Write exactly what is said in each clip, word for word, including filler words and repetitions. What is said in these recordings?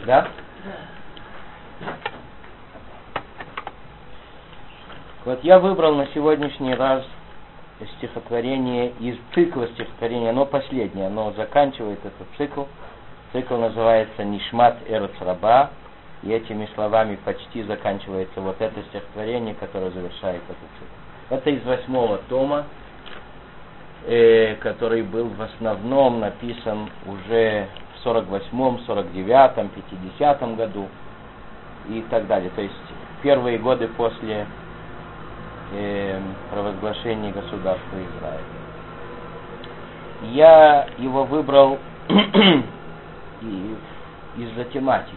Да? Вот я выбрал на сегодняшний раз стихотворение из цикла стихотворений. Оно последнее, оно заканчивает этот цикл. Цикл называется «Нишмат Эрец Раба». И этими словами почти заканчивается вот это стихотворение, которое завершает этот цикл. Это из восьмого тома, э, который был в основном написан уже в сорок восьмом, сорок девятом, пятидесятом году и так далее. То есть первые годы после э, провозглашения государства Израиля. Я его выбрал из-за тематики.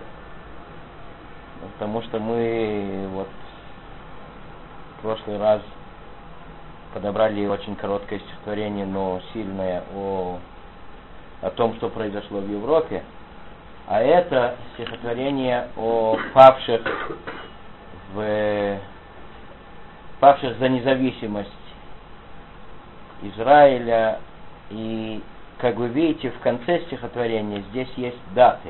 Потому что мы вот в прошлый раз подобрали очень короткое стихотворение, но сильное о, о том, что произошло в Европе. А это стихотворение о павших, в, павших за независимость Израиля. И, как вы видите, в конце стихотворения здесь есть даты.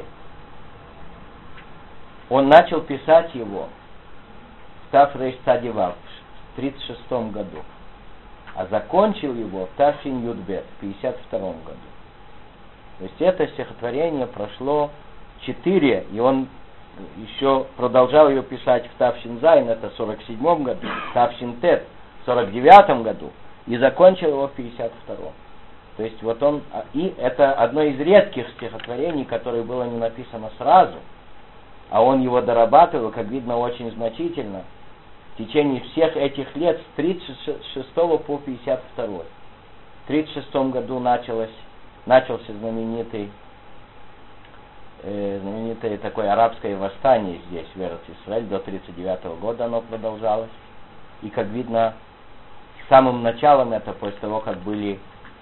Он начал писать его в Тафрейш Цадивав в тридцать шестом году, а закончил его в Тафшин Юдбет в пятьдесят втором году. То есть это стихотворение прошло четыре, и он еще продолжал ее писать в Тафшин Зайн, это в сорок седьмом году, в Тафшин Тет в сорок девятом году, и закончил его в пятьдесят втором. То есть вот он, и это одно из редких стихотворений, которое было не написано сразу, а он его дорабатывал, как видно, очень значительно в течение всех этих лет с тридцать шестого по пятьдесят второй. В тридцать шестом году началось, начался знаменитый, э, знаменитое такое арабское восстание здесь, в Эрец-Исраэль, до тридцать девятого года оно продолжалось. И, как видно, самым началом это после того, как были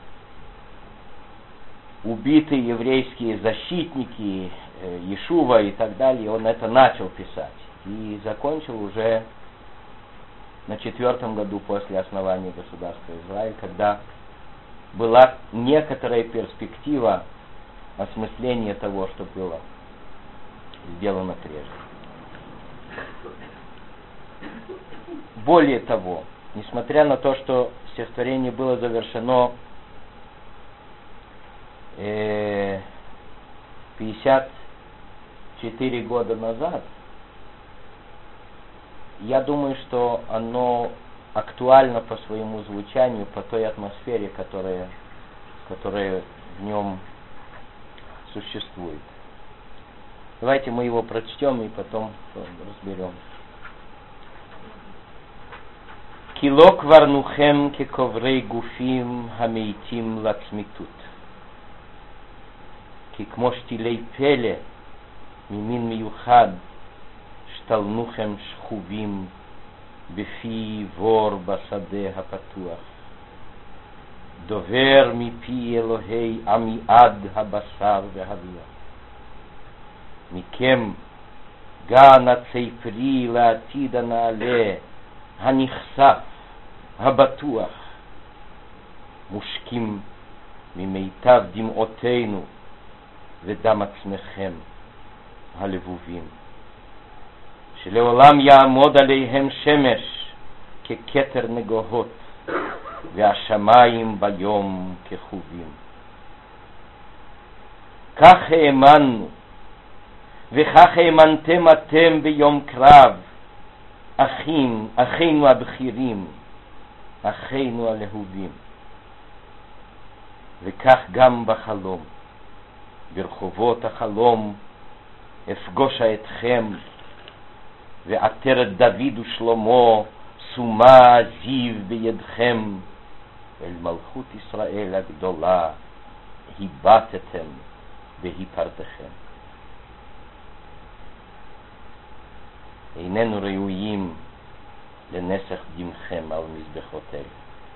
убиты еврейские защитники Ешува и так далее, он это начал писать. И закончил уже на четвертом году после основания государства Израиль, когда была некоторая перспектива осмысления того, что было сделано прежде. Более того, несмотря на то, что стихотворение было завершено э, пятьдесят четыре года назад, я думаю, что оно актуально по своему звучанию, по той атмосфере, которая, которая в нем существует. Давайте мы его прочтем и потом разберем. Кило кварнухем кековрей гуфим хамейтим лацмитут. ככמו שתילי פלא ממין מיוחד שתלנוכם שכובים בפי בור בשדה הפתוח, דובר מפי אלוהי עמיעד הבשר והביח. מכם גן עצי פרי לעתיד הנעלה, הנחשף, הבטוח, מושקים ממיטב דמעותינו ודם עצמכם הלבובים, שלעולם יעמוד עליהם שמש ככתר נגוהות, והשמיים ביום כחובים. כך האמנו, וכך האמנתם אתם ביום קרב, אחים, אחינו הבכירים, אחינו הלהובים. וכך גם בחלום, ברחובות החלום אפגוש אתכם, ועטרת דוד ושלמה סומה זיו בידכם, אל מלכות ישראל הגדולה היבטתם והיפרדכם. איננו ראויים לנסח דמכם על מזבחותינו.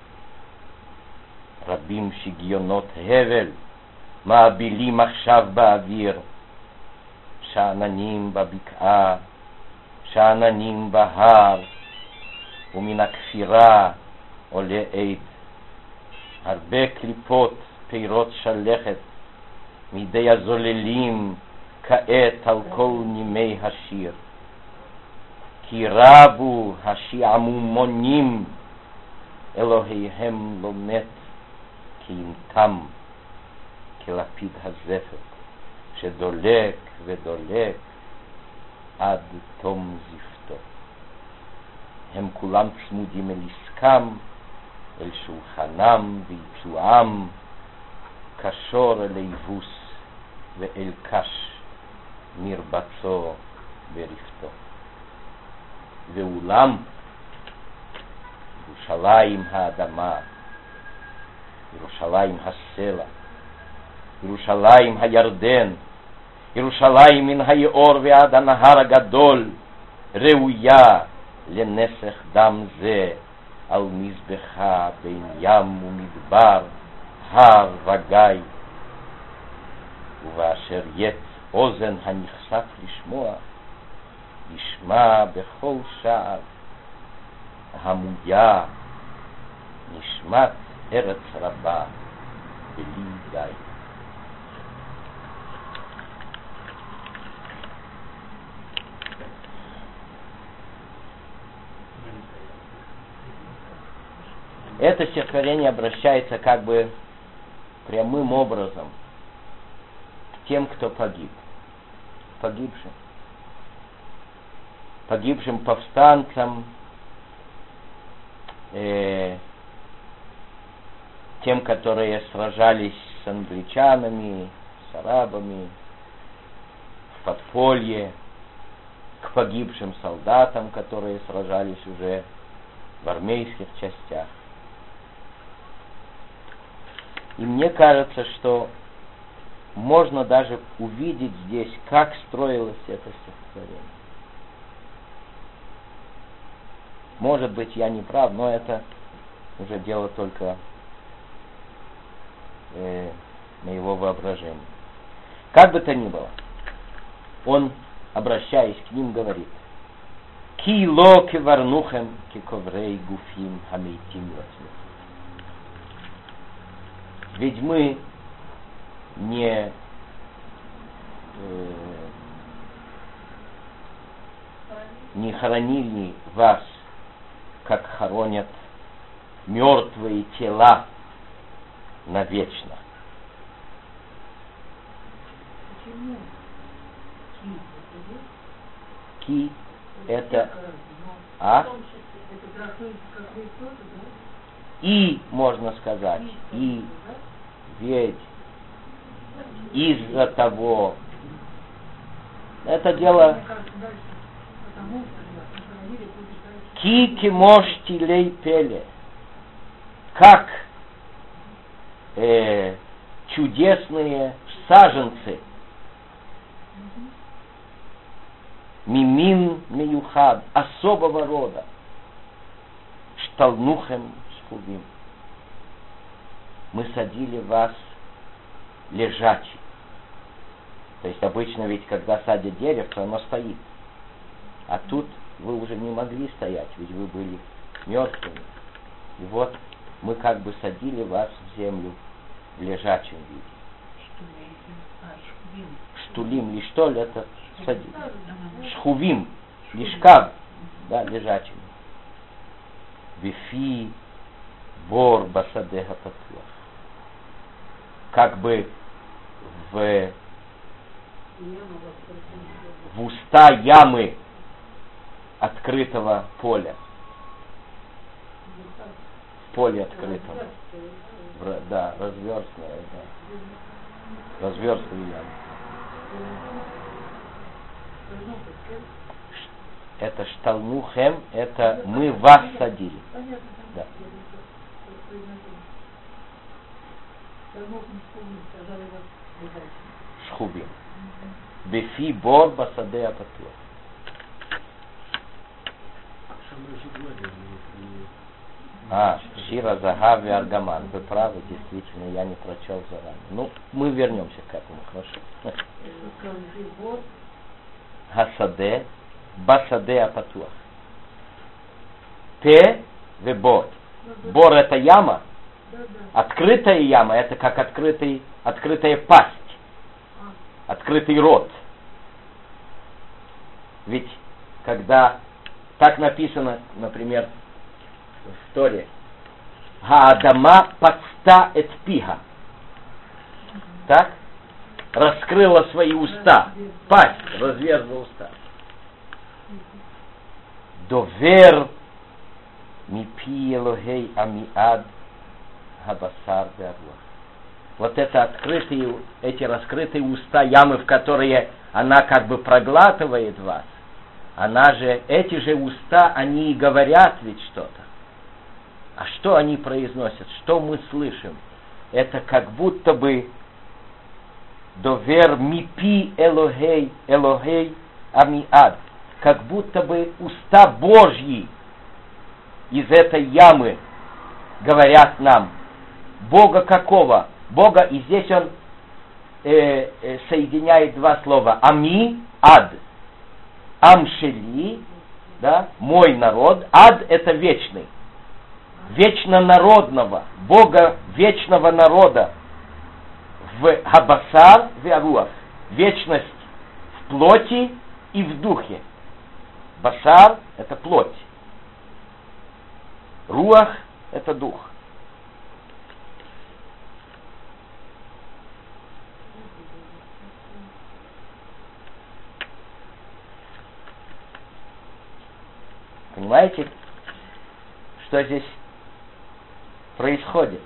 רבים שגיונות הבל מעבילים עכשיו באוויר, שעננים בבקעה, שעננים בהר, ומן הכפירה עולה עד. הרבה קליפות פירות שלכת מידי הזוללים כעת על כל נימי השיר, כי רבו השעמומונים, אלוהיהם לא מת, כי אם תם, כלפיד הזפת, שדולק ודולק עד תום זפתו. הם כולם צמודים אל עסקם, אל שולחנם ויצועם, קשור אל איבוס ואל קש מרבצו ורפתו. ואולם ירושלים האדמה, ירושלים הסלע, ירושלים הירדן, ירושלים מן היאור ועד הנהר הגדול, ראויה לנסך דם זה על מזבחה בין ים ומדבר, הר וגיא. ובאשר יצ אוזן הנחשף לשמוע, ישמע בכל שער המויה נשמת ארץ רבה בלי די. Это стихотворение обращается как бы прямым образом к тем, кто погиб, погибшим, погибшим повстанцам, э, тем, которые сражались с англичанами, с арабами, в подполье, к погибшим солдатам, которые сражались уже в армейских частях. И мне кажется, что можно даже увидеть здесь, как строилось это стихотворение. Может быть, я не прав, но это уже дело только э, моего воображения. Как бы то ни было, он, обращаясь к ним, говорит: «Ки ло кеварнухем ки коврей гуфим хамейтим лацмих». Ведь мы не э, не хоронили вас, как хоронят мертвые тела навечно. Почему? Ки это а? И можно сказать, и ведь из-за того, это дело ки мош тилей пеле, как э, чудесные саженцы, мимин миюхад, особого рода, шталнухем схубим. Мы садили вас лежачий. То есть обычно ведь, когда садят деревце, оно стоит. А тут вы уже не могли стоять, ведь вы были мертвыми. И вот мы как бы садили вас в землю в лежачем виде. Штулим, ли что ли, это садили. Шхувим, лишкав, да, лежачим. Вифи бор басадеха патуах. Как бы в, в уста ямы открытого поля. В поле открытого. В, да, разверстная, да. Разверстная яма. Это шталнухем, это мы вас садили. Да. Шхубим. Бефи бор басаде апатуах. А, Шира, Загави, Аргаман. Вы правы, действительно, я не прочел заранее. Ну, мы вернемся к этому, хорошо. Хасаде, басаде апатуах. Те, ве бор. Бор это яма. Открытая яма, это как открытый, открытая пасть, открытый рот. Ведь когда так написано, например, в Торе, Гаадама паста эт пиха. Так? Раскрыла свои уста. Пасть разверзла уста. Довер мипи элогей амиад габасар веруах. Вот это открытые, эти раскрытые уста, ямы, в которые она как бы проглатывает вас, она же, эти же уста, они и говорят ведь что-то. А что они произносят? Что мы слышим? Это как будто бы довер мипи элогей, элогей амиад. Как будто бы уста Божьи из этой ямы говорят нам. Бога какого? Бога, и здесь он э, э, соединяет два слова. Ами, ад. Амшели, да, мой народ. Ад — это вечный. Вечно народного, Бога вечного народа. В Хабасар веруах. Вечность в плоти и в духе. Басар — это плоть. Руах — это дух. Понимаете, что здесь происходит?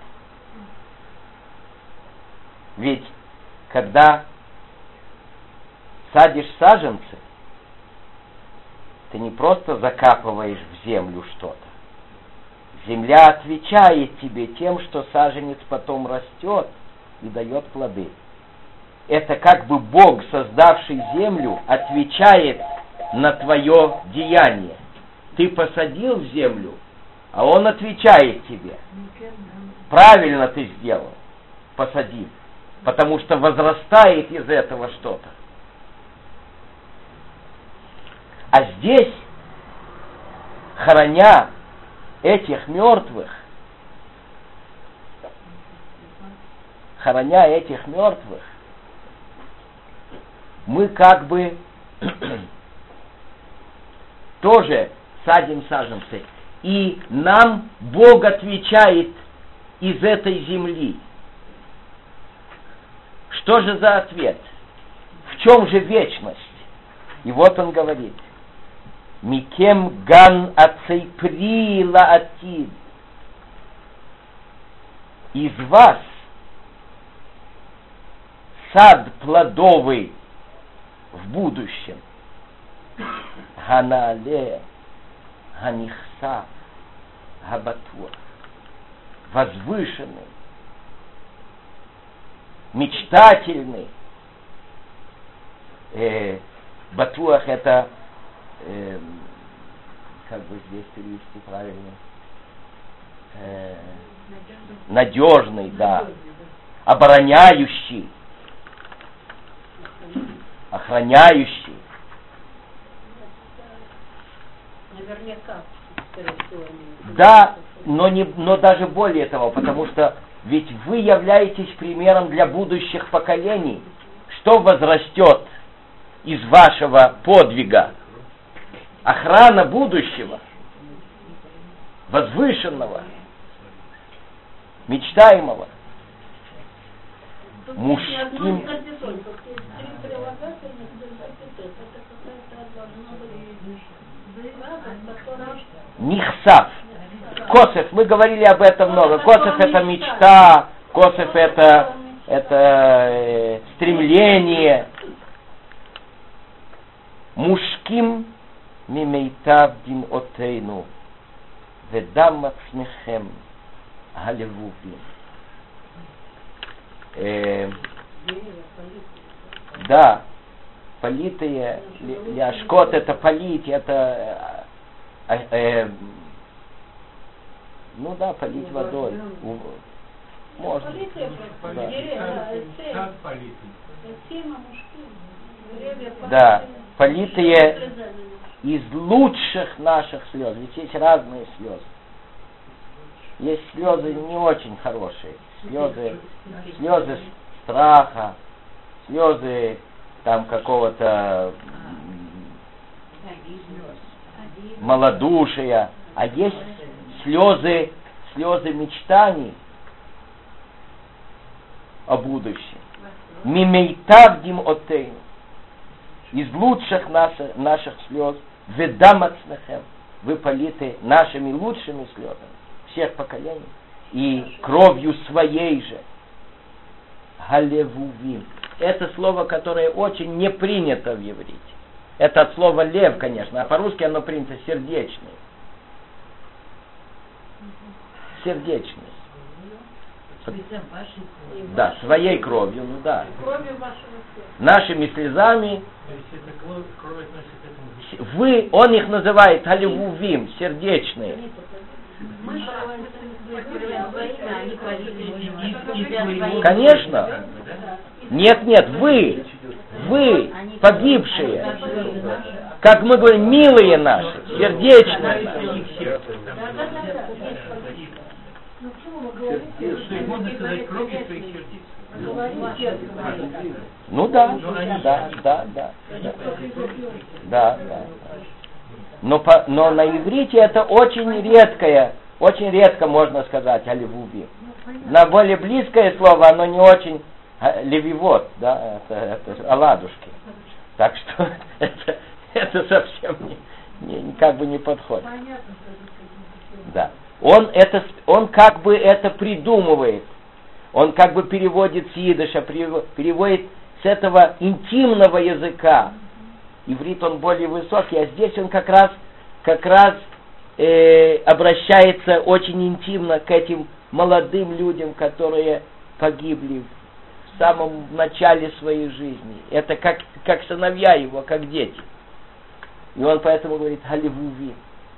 Ведь когда садишь саженцы, ты не просто закапываешь в землю что-то. Земля отвечает тебе тем, что саженец потом растет и дает плоды. Это как бы Бог, создавший землю, отвечает на твое деяние. Ты посадил в землю, а он отвечает тебе. Правильно ты сделал, посадив, потому что возрастает из этого что-то. А здесь, храня этих мертвых, храня этих мертвых, мы как бы тоже садим саженцы. И нам Бог отвечает из этой земли. Что же за ответ? В чем же вечность? И вот он говорит. Микем ган ацейпри лаатид. Из вас сад плодовый в будущем. Ханаале, ганихса, габатуа. Возвышенный, мечтательный. Э, батуах — это, э, как бы здесь перевести правильно, э, надежный, да, обороняющий, охраняющий. Наверняка. Да, но, не, но даже более того, потому что ведь вы являетесь примером для будущих поколений. Что возрастет из вашего подвига? Охрана будущего, возвышенного, мечтаемого, мужским. Нихсав. Косеф, мы говорили об этом много. Косеф — это мечта, Косеф — это, это э, стремление. Мужским мимейтав дин отейну ведам ацмехем галевувим. Да, политые, ляшкот — это полить, это э, э, ну да, полить водой. Можно. Да. Да, политые из лучших наших слез. Ведь есть разные слезы. Есть слезы не очень хорошие. Слезы, слезы страха, слезы там какого-то малодушия, а есть слезы, слезы мечтаний о будущем. Мимейтавдим отейн. Из лучших наших, наших слез, ведамацнахем, вы политы нашими лучшими слезами всех поколений и кровью своей же. Галевувим. Это слово, которое очень не принято в иврите. Это от слова лев, конечно, а по-русски оно принято сердечный. Сердечный. Да, своей кровью, ну да. Кровью вашего сердца. Нашими слезами. Вы, он их называет галевувим, сердечные. Конечно. Нет, нет, вы, вы, погибшие, как мы говорим, милые наши, сердечные наши. Ну да, да, да, да, да, да, да. Но, по, но на иврите это очень редкое, очень редко можно сказать алевуви. На более близкое слово оно не очень левивот, да, это, это оладушки. Так что это, это совсем не, не, как бы не подходит. Да. Он, это, он как бы это придумывает. Он как бы переводит с идыша, переводит с этого интимного языка. Иврит он более высокий, а здесь он как раз, как раз э, обращается очень интимно к этим молодым людям, которые погибли в самом начале своей жизни. Это как, как сыновья его, как дети. И он поэтому говорит «Галевуви».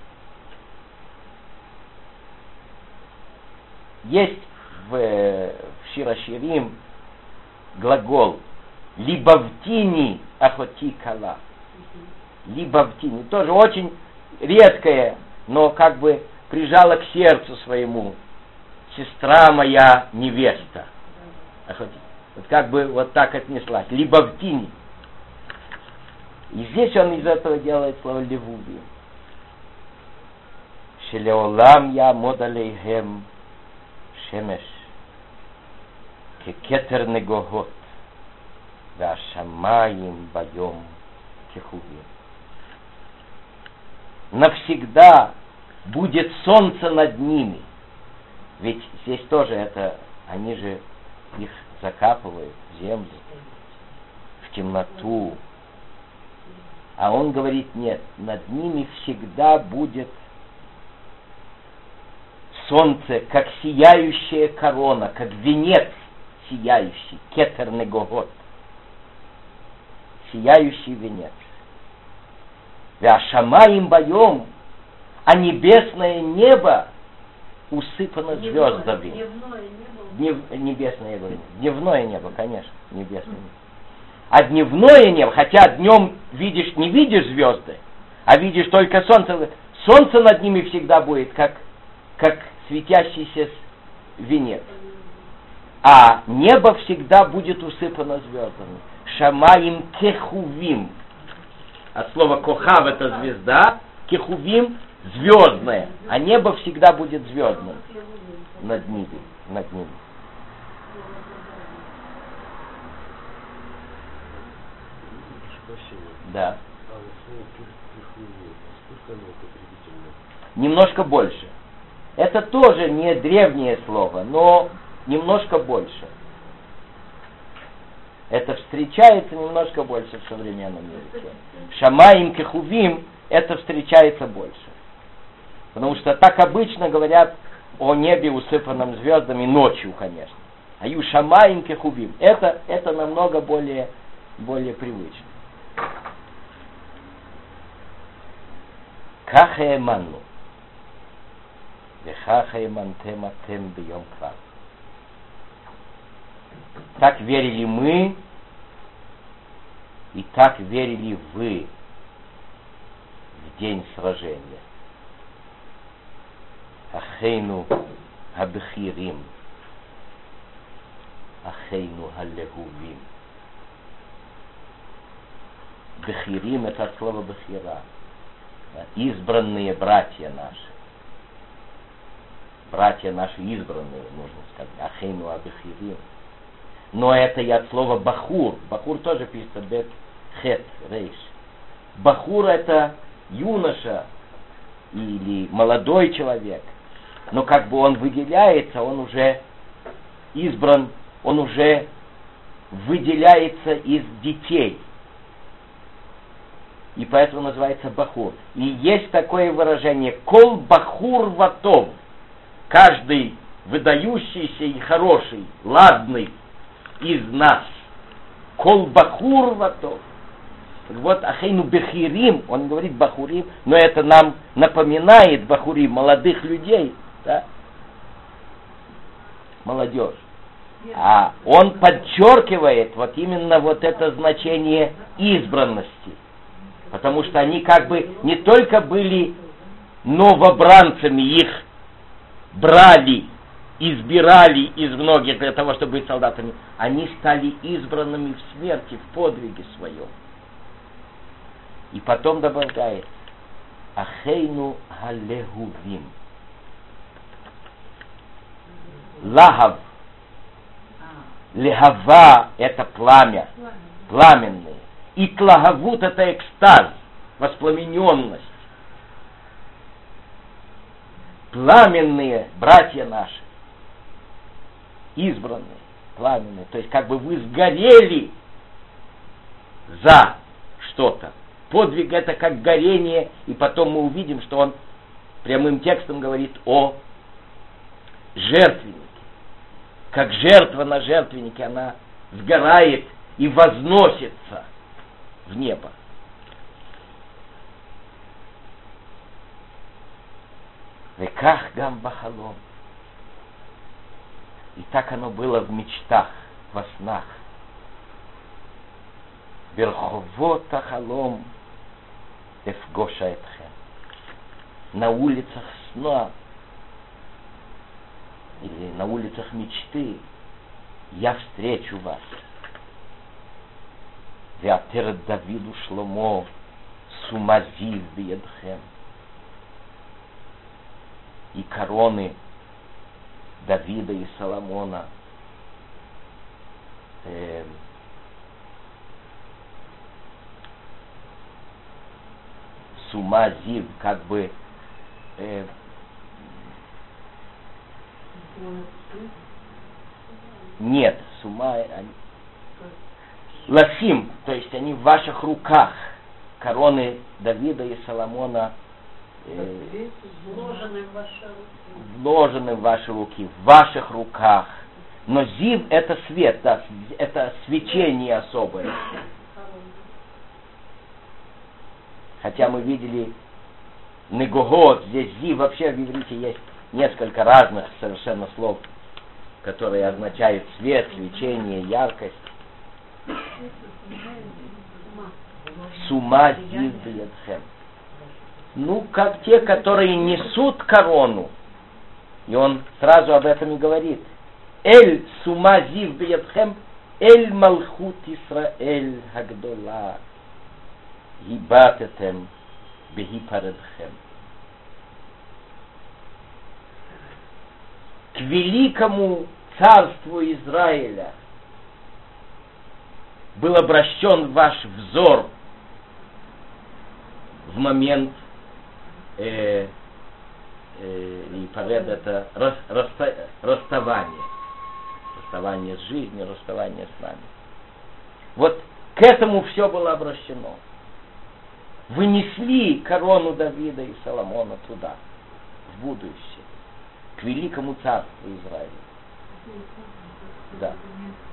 Есть в, в Шир ха-Ширим глагол «либавтини ахоти кала». Либавтини. Тоже очень редкое, но как бы прижала к сердцу своему. Сестра моя невеста. Ахоти. Вот как бы вот так отнеслась. Либавтини. И здесь он из этого делает слово «левуви». Шелеолам я модалейхем шемеш кекетер негогот вашамаим байом кехувим. Навсегда будет солнце над ними. Ведь здесь тоже это, они же их закапывают в землю, в темноту. А он говорит, нет, над ними всегда будет солнце, как сияющая корона, как венец сияющий, кетер негогот, сияющий венец. Вяшамаим байом, а небесное небо усыпано звездами. Дневное небо. Днев, небесное, я говорю, дневное небо, конечно, небесное небо. А дневное небо, хотя днем видишь, не видишь звезды, а видишь только солнце, солнце над ними всегда будет, как, как светящийся венец. А небо всегда будет усыпано звездами. Шамаим кехувим. От слова кохав это звезда, кехувим звездное, а небо всегда будет звездным над ними, над ними. Да. Немножко больше. Это тоже не древнее слово, но немножко больше. Это встречается немножко больше в современном языке. Шамаим кехувим это встречается больше. Потому что так обычно говорят о небе, усыпанном звездами, ночью, конечно. А ю шамаим кехувим это, это намного более, более привычно. Кахаэману. Вехахаэмантем атем бьем крав. Так верили мы, и так верили вы в день сражения. Ахейну хабхирим, ахейну халлегувим. Бхирим это от слова бхира. Избранные братья наши. Братья наши избранные, нужно сказать. Ахейну абихирим. Но это и от слова бахур. Бахур тоже пишется бет хет рейш. Бахур это юноша или молодой человек. Но как бы он выделяется, он уже избран, он уже выделяется из детей. И поэтому называется бахур. И есть такое выражение кол бахур ватов. Каждый выдающийся и хороший, ладный из нас. Кол бахур ватов. Вот Ахейну бехирим, он говорит бахурим, но это нам напоминает бахурим, молодых людей, да? Молодежь. А он подчеркивает вот именно вот это значение избранности. Потому что они как бы не только были новобранцами, их брали, избирали из многих для того, чтобы быть солдатами, они стали избранными в смерти, в подвиге своем. И потом добавляет Ахейну галегувим. Лагав. Легава это пламя, пламенное. И тлагавут это экстаз, воспламененность. Пламенные братья наши, избранные, пламенные. То есть как бы вы сгорели за что-то. Подвиг это как горение, и потом мы увидим, что он прямым текстом говорит о жертвеннике. Как жертва на жертвеннике, она сгорает и возносится в небо. Веках гам бахалом. И так оно было в мечтах, во снах. Берховот ахалом эфгоша этхем. На улицах сна или на улицах мечты я встречу вас. Веатер Давиду Шломо сумазив биедхем. И короны Давида и Соломона э, сумазив, как бы э, нет, сума они, ласим, то есть они в ваших руках, короны Давида и Соломона э, вложены в ваши руки. вложены в ваши руки, в ваших руках. Но зив это свет, да, это свечение особое. Хотя мы видели негогот, здесь зив, вообще в иврите есть несколько разных совершенно слов, которые означают свет, свечение, яркость. Сума зив биедхем. Ну, как те, которые несут корону. И он сразу об этом и говорит. Эль сума зив биедхем, эль малхут Исраэль хагдола, гибатетем бегипаредхем. К великому царству Израиля был обращен ваш взор в момент э, э, и паред это рас, раста, расставание. Расставание с жизнью, расставание с нами. Вот к этому все было обращено. Вы несли корону Давида и Соломона туда, в будущее, к великому царству Израиля. Да.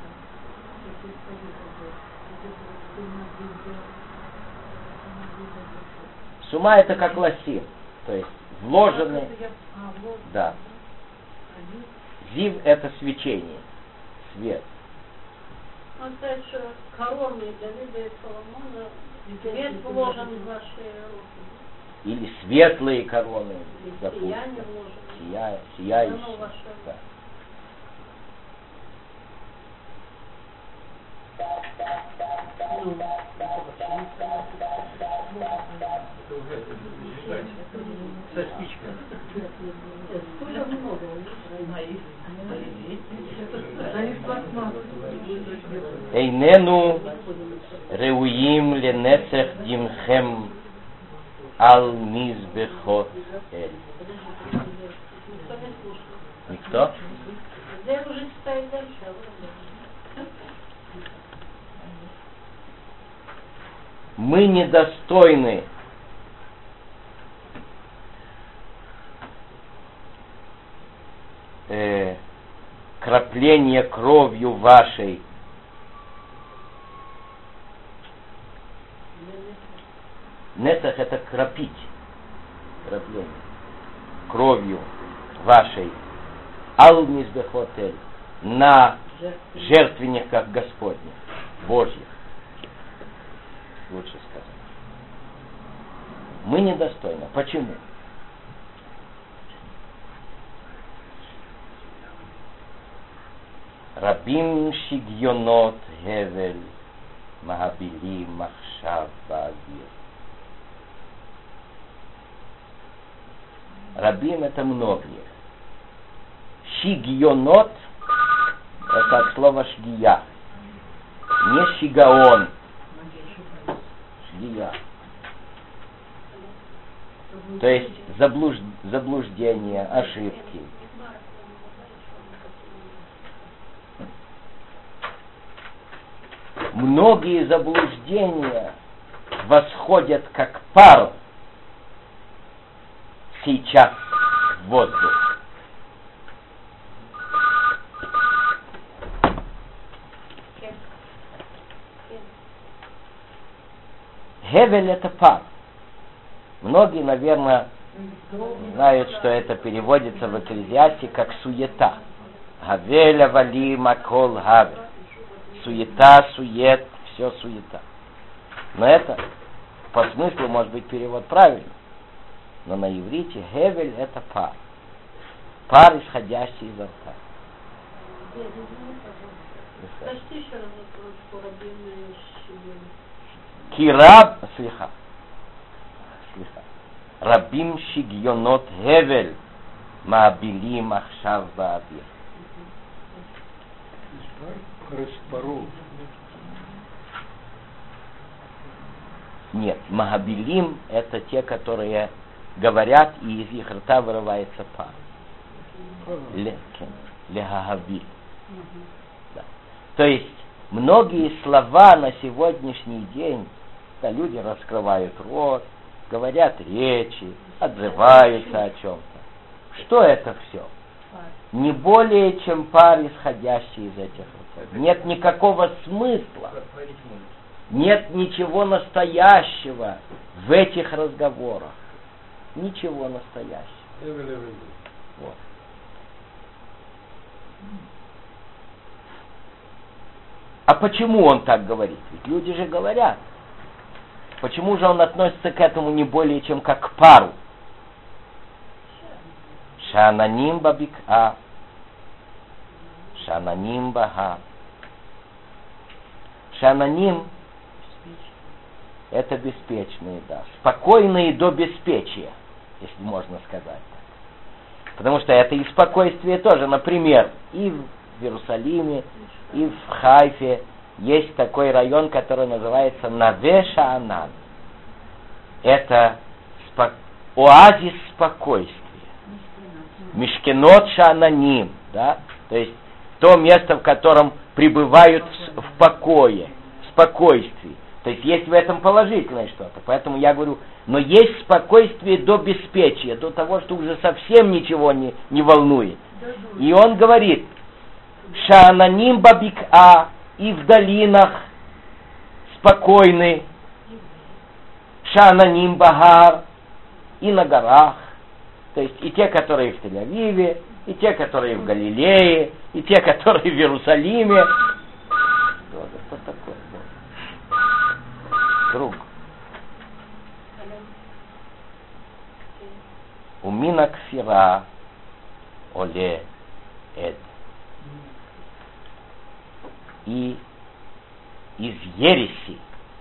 Сума это как лосин, то есть вложены, да. Зив это свечение, свет. Он сказать, что короны Давида и Соломона, свет вложен в ваши руки. Или светлые короны, И допустим. сияние вложено. Сия, сияющие. Оно ваше. Да. Ну, это вообще не Эйнену реуим ленецех димхем ал мизбехот эль. Никто? Где уже читает дальше? Мы недостойны э, крапления кровью вашей нецах — это кропить, крапление кровью вашей ал мизбехотель, на жертвенниках Господних, Божьих, лучше сказать. Мы недостойны. Почему? Рабим шигьонот гевель махабили махшав баавир. Рабим — это многие. Шигьонот — это от слова шгия. Не шигаон. Шгия. То есть заблуж... заблуждения, ошибки. Многие заблуждения восходят как пар сейчас в воздух. Гевель — это пар. Многие, наверное, знают, что это переводится в Экклезиасте как суета. Гавеля вали макол гавель. Суета, сует, все суета. Но это по смыслу может быть перевод правильный. Но на иврите гевель — это пар. Пар, исходящий изо рта. Прочти еще раз эту рабим шигьонот. Кираб, слиха. Слиха. Рабим шигьонот гевель маабилим ахшав баавир. Нет, магабилим — это те, которые говорят, и из их рта вырывается пар. Легагабиль. Да. То есть многие слова на сегодняшний день, да, люди раскрывают рот, говорят речи, отзываются о чем-то. Что это все? Не более чем пар, исходящий из этих ртов. Нет никакого смысла. Нет ничего настоящего в этих разговорах. Ничего настоящего. Вот. А почему он так говорит? Ведь люди же говорят. Почему же он относится к этому не более чем как к пару? Шананим бабик'a, шананим бага. Шананим — это беспечные, да, спокойные до беспечия, если можно сказать так. Потому что это и спокойствие тоже. Например, и в Иерусалиме, и в Хайфе есть такой район, который называется Наве Шаанан. Это спо- оазис спокойствия. Мишкенот Шаананим, да, то есть то место, в котором пребывают в, в покое, в спокойствии. То есть есть в этом положительное что-то. Поэтому я говорю, но есть спокойствие до беспечия, до того, что уже совсем ничего не, не волнует. И он говорит, Шаананим бабик'a, и в долинах спокойны, Шаананим багар, и на горах. То есть и те, которые в Тель-Авиве, и те, которые в Галилее, и те, которые в Иерусалиме. Что такое? Друг. Умина кфира оле эд. И из ереси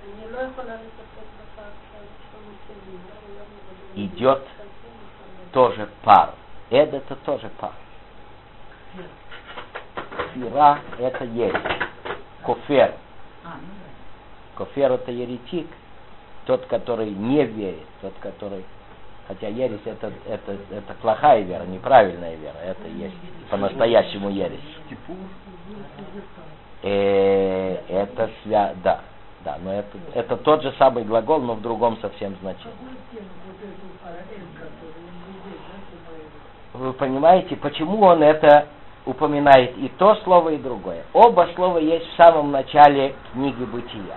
идет тоже пар. Эд — это тоже пар. Кфира — это ересь. Кофер А, ну да. Кофер это еретик, тот, который не верит, тот, который... Хотя ересь это, это, это плохая вера, неправильная вера, это есть по-настоящему ересь. Э, это свя... Да, да, но это, это тот же самый глагол, но в другом совсем значении. Вы понимаете, почему он это упоминает и то слово, и другое? Оба слова есть в самом начале книги Бытия.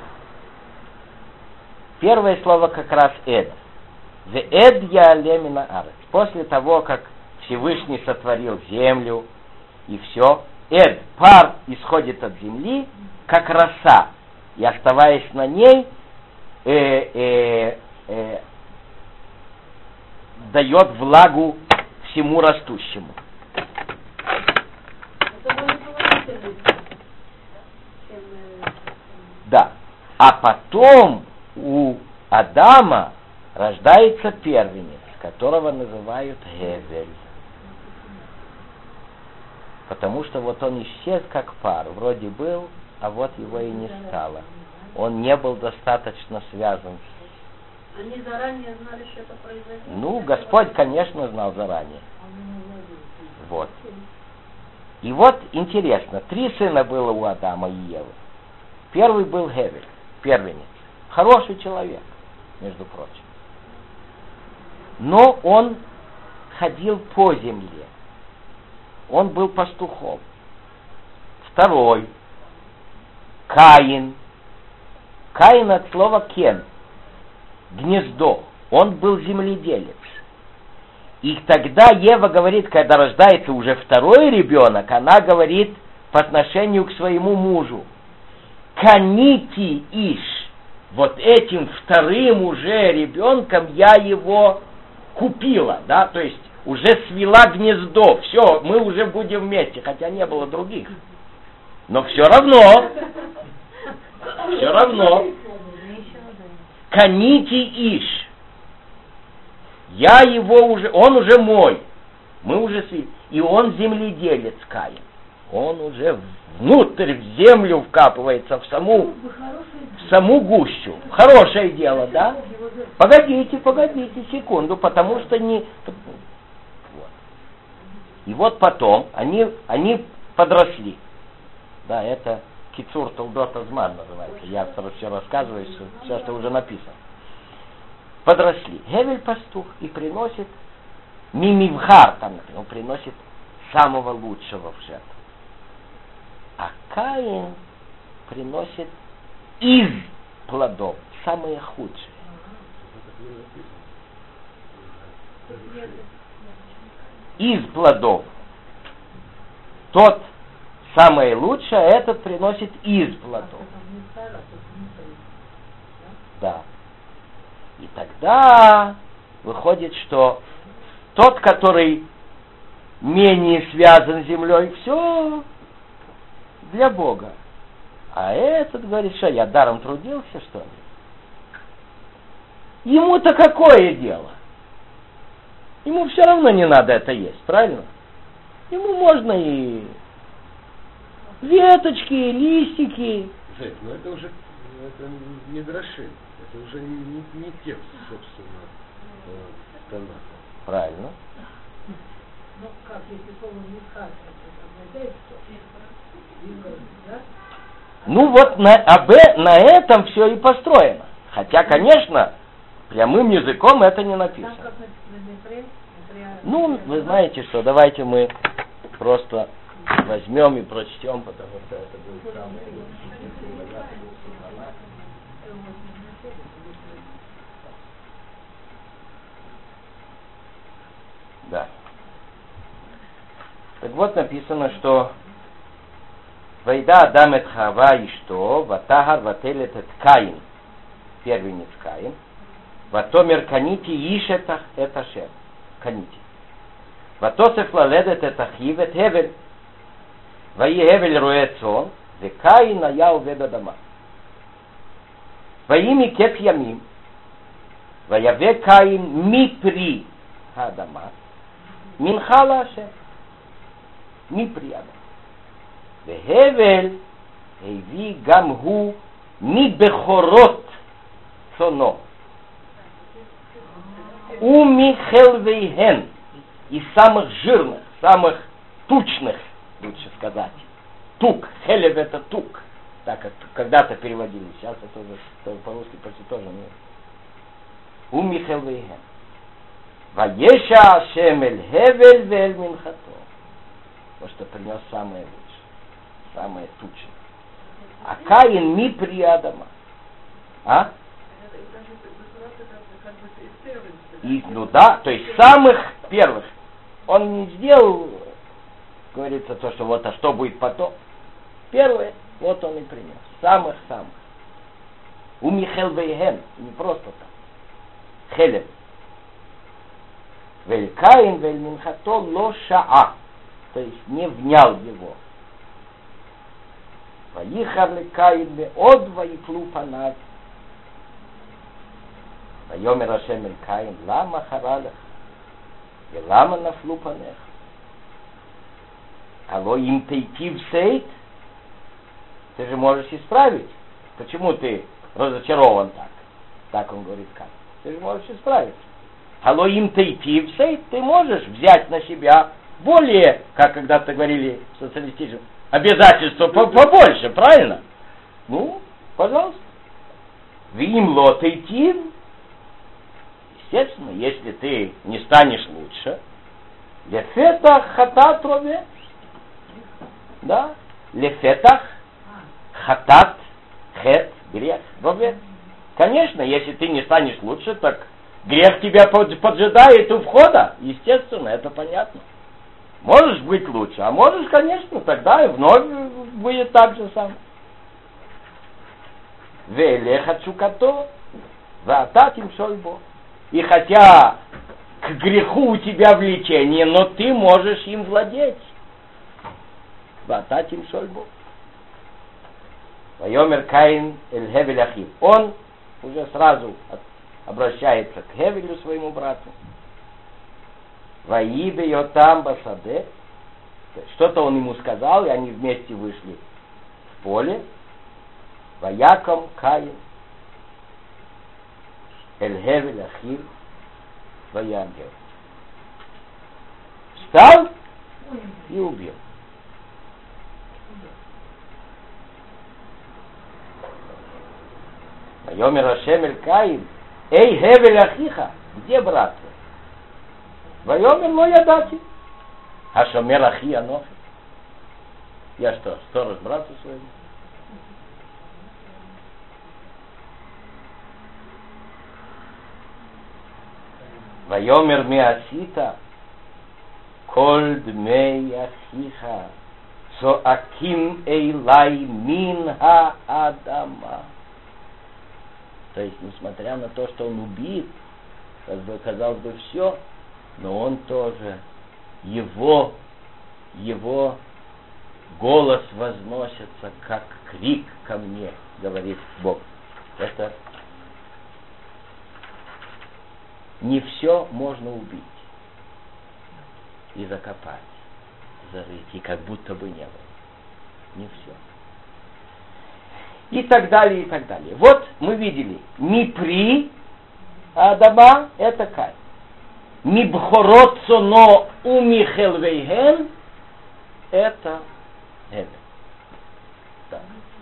Первое слово как раз «эд». «Веэд я лемина арец». После того, как Всевышний сотворил землю и все, «эд», пар исходит от земли, как роса, и оставаясь на ней, э, э, э, дает влагу всему растущему. Да. А потом у Адама рождается первенец, которого называют Гевель. Потому что вот он исчез как пар, вроде был, а вот его и не стало. Он не был достаточно связан. Они заранее знали, что это произойдет? Ну, Господь, конечно, знал заранее. Вот. И вот интересно, три сына было у Адама и Евы. Первый был Гевель, первенец. Хороший человек, между прочим. Но он ходил по земле. Он был пастухом. Второй. Каин. Каин от слова кен. Гнездо. Он был земледелец. И тогда Ева говорит, когда рождается уже второй ребенок, она говорит по отношению к своему мужу: «Канити иш». Вот этим вторым уже ребенком я его купила, да, то есть уже свела гнездо, все, мы уже будем вместе, хотя не было других. Но все равно, все равно, канити иш, я его уже, он уже мой, мы уже свели, и он земледелец Каин, он уже внутрь в землю вкапывается, в саму, в саму гущу. Хорошее дело, да? Погодите, погодите секунду, потому что не... Вот. И вот потом они, они подросли. Да, это кицур толдот азман называется. Я все рассказываю, все, все, что уже написано. Подросли. Гевель пастух и приносит мимивхар, там, он приносит самого лучшего в жертву. А Каин приносит из плодов самые худшие. Из плодов. Тот самое лучшее, а этот приносит из плодов. Да. И тогда выходит, что тот, который менее связан с землей, все для Бога. А этот говорит, что я даром трудился, что ли? Ему-то какое дело? Ему все равно не надо это есть, правильно? Ему можно и веточки, и листики. Зайк, но это уже это не дроши, это уже не, не текст, собственно, тона. Правильно. Ну как, если слово не хат, это означает, что... Ну вот на, об, на этом все и построено. Хотя, конечно, прямым языком это не написано. Ну, вы знаете что, давайте мы просто возьмем и прочтем, потому что это будет самое лучшее. Да. Так вот написано, что Вайда Адам эт Хава и что? Ватагар вателет эт Каин. Первенец Каин. Ватомер канити иш это шер. Канити. Ватосеф лаледет эт Ахив эт Хевель. Ваи Хевель руэцон. Ве Каин ая увед Адама. Ваими кеф ямим. Ваяве Каин мипри Адама. Минхала ашер. Мипри Адама. והבל הביא גם הוא ми бехорот соно, у ми хелвейген, из самых жирных, самых тучных, лучше сказать. Тук, хелев это тук, так как когда-то переводили, сейчас это уже по-русски почти тоже нет. У ми хелвейген. Ваеша Ашем эль хевель вель минхато. То, что принес самое лучшее, самое тучное. А Каин ми при Адама. А? И, ну да, то есть самых первых. Он не сделал, говорится, то, что вот, а что будет потом. Первое, вот он и принес. Самых-самых. У Михел Вейген, не просто так. Хелев. Вель Каин, вель Минхато, ло шаа. То есть не внял его. Ваихар Каин бе од ваиклу панав. Вайомер Ашем эль Каин, лама харалах. И лама нафлу панех. Алло им тейти в сейт. Ты же можешь исправить. Почему ты разочарован так? Так он говорит, как? Ты же можешь исправить. Алло им тейти в сейт. Ты можешь взять на себя более, как когда-то говорили в социалистическом, обязательства побольше, правильно? Ну, пожалуйста. Вим лотейтив. Естественно, если ты не станешь лучше, лефетах хатат рове. Да? Лефетах хатат хет грех рове. Конечно, если ты не станешь лучше, так грех тебя поджидает у входа. Естественно, это понятно. Можешь быть лучше, а можешь, конечно, тогда и вновь будет так же самое. Велеха чукато, ваататим шольбо. И хотя к греху у тебя влечение, но ты можешь им владеть. Ваататим шольбо. Вайомер Каин эль Хевель ахив. Он уже сразу обращается к Хевелю, своему брату. Ваибе йотам басаде. Что-то он ему сказал, и они вместе вышли в поле. Ваяком Каин эль Хевель ахив ваягел. Встал и убил. Вайомер Ашем эль Каин, эй Хевель ахиха, где брат? Вайомер но ядати. А шомер ахи анохи. Я что, сторож брату своему? Вайомер миасита коль дмей ахиха соаким эйлай мин ха адама. То есть, несмотря на то, что он убит, как бы казалось бы все, но он тоже, его, его голос возносится, как крик ко мне, говорит Бог. Это не все можно убить и закопать, зарыть, и как будто бы не было. Не все. И так далее, и так далее. Вот мы видели, ми при Адама это Каин. Ми бхорот соно у михелвейген это Хевель. Да.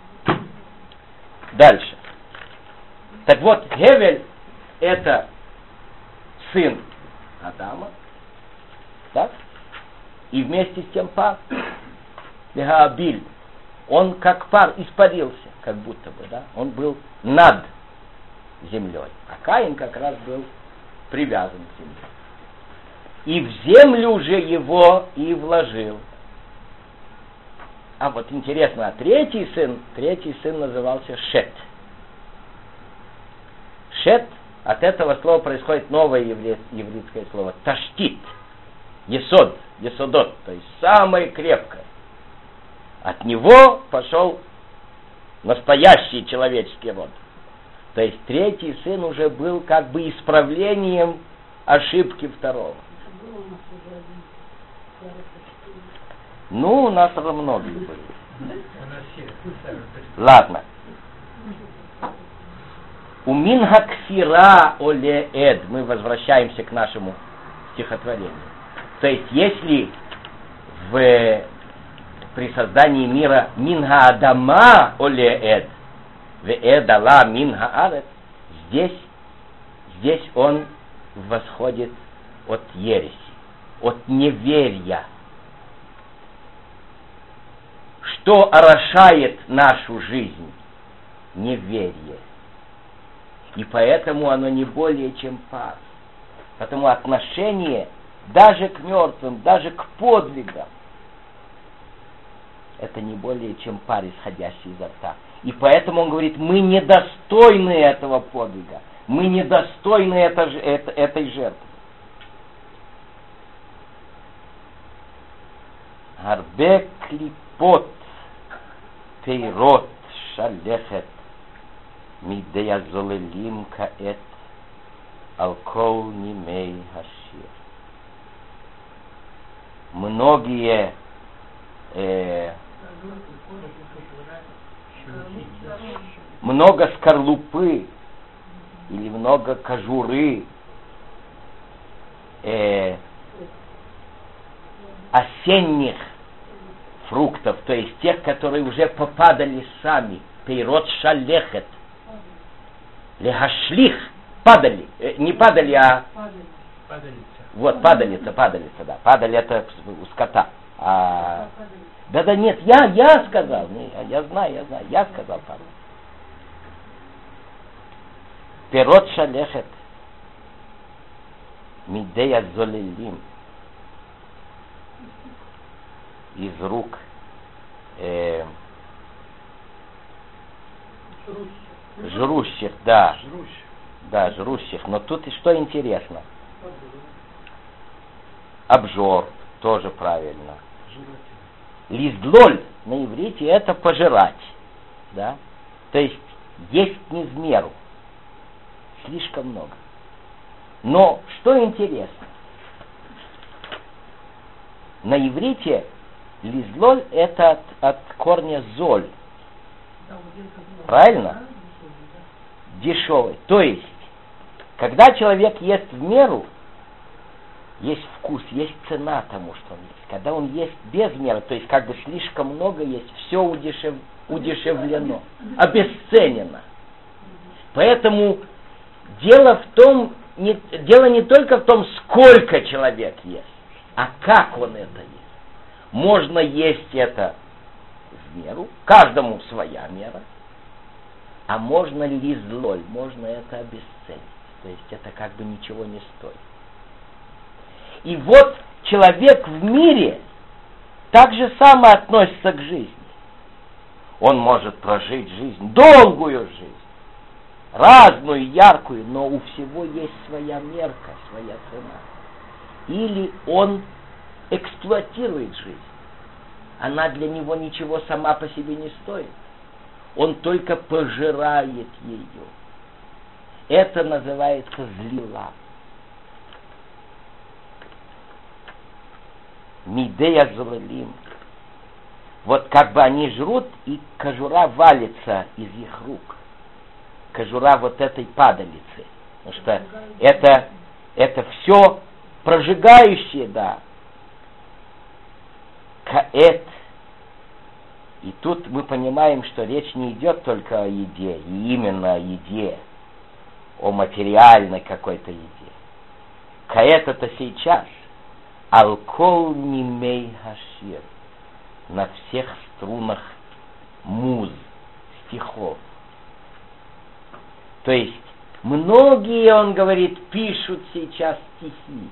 Дальше. Так вот, Хевель это сын Адама. Так? И вместе с тем пар. Легаабиль. Он как пар испарился, как будто бы, да? Он был над землей. А Каин как раз был привязан к земле. И в землю же его и вложил. А вот интересно, а третий сын, третий сын назывался Шет. Шет, от этого слова происходит новое еврейское слово. Таштит. Есод, есодот, то есть самое крепкое. От него пошел настоящий человеческий род. То есть третий сын уже был как бы исправлением ошибки второго. Ну, у нас многие были. Ладно. У мингакфира оле эд. Мы возвращаемся к нашему стихотворению. То есть, если в, при создании мира минга адама оле эд, в эдала минга арет, здесь, здесь он восходит от ереси, от неверия. Что орошает нашу жизнь? Неверие. И поэтому оно не более чем пар. Потому отношение даже к мертвым, даже к подвигам, это не более чем пар, исходящий изо рта. И поэтому он говорит, мы недостойны этого подвига, мы недостойны это, это, этой жертвы. Арбе клипот пейрот шалехет мидея золелим каэт алкол нимей хашир. Многие э, много скорлупы или много кожуры э, осенних фруктов, то есть тех, которые уже попадали сами, пейрот шалехет, легашлих, падали, э, не падали, а Падалица. вот, падалица, падалица, да, падали это у скота. А... Да, да, нет, я, я сказал, не, я знаю, я знаю, я сказал падалица. Пейрот шалехет, мидея золелим, из рук э, Жрущих. жрущих, да, Жрущих. да, жрущих. Но тут и что интересно, обжор, тоже правильно. Лиздлоль на иврите это пожирать, да, то есть есть не в меру, слишком много. Но что интересно, на иврите лизлоль это от, от корня золь. Правильно? Дешевый. То есть, когда человек ест в меру, есть вкус, есть цена тому, что он ест. Когда он ест без меры, то есть как бы слишком много есть, все удешев, удешевлено, обесценено. Поэтому дело в том, не, дело не только в том, сколько человек ест, а как он это ест. Можно есть это в меру, каждому своя мера, а можно лизлоль, можно это обесценить. То есть это как бы ничего не стоит. И вот человек в мире так же само относится к жизни. Он может прожить жизнь, долгую жизнь, разную, яркую, но у всего есть своя мерка, своя цена. Или он эксплуатирует жизнь. Она для него ничего сама по себе не стоит. Он только пожирает ее. Это называется злила. Мидея золелим. Вот как бы они жрут, и кожура валится из их рук. Кожура вот этой падалицы. Потому что это, это все прожигающее, да. Каэт. И тут мы понимаем, что речь не идет только о еде, и именно о еде, о материальной какой-то еде. Каэт это сейчас. Алкол нимей хашир. На всех струнах муз, стихов. То есть, многие, он говорит, пишут сейчас стихи.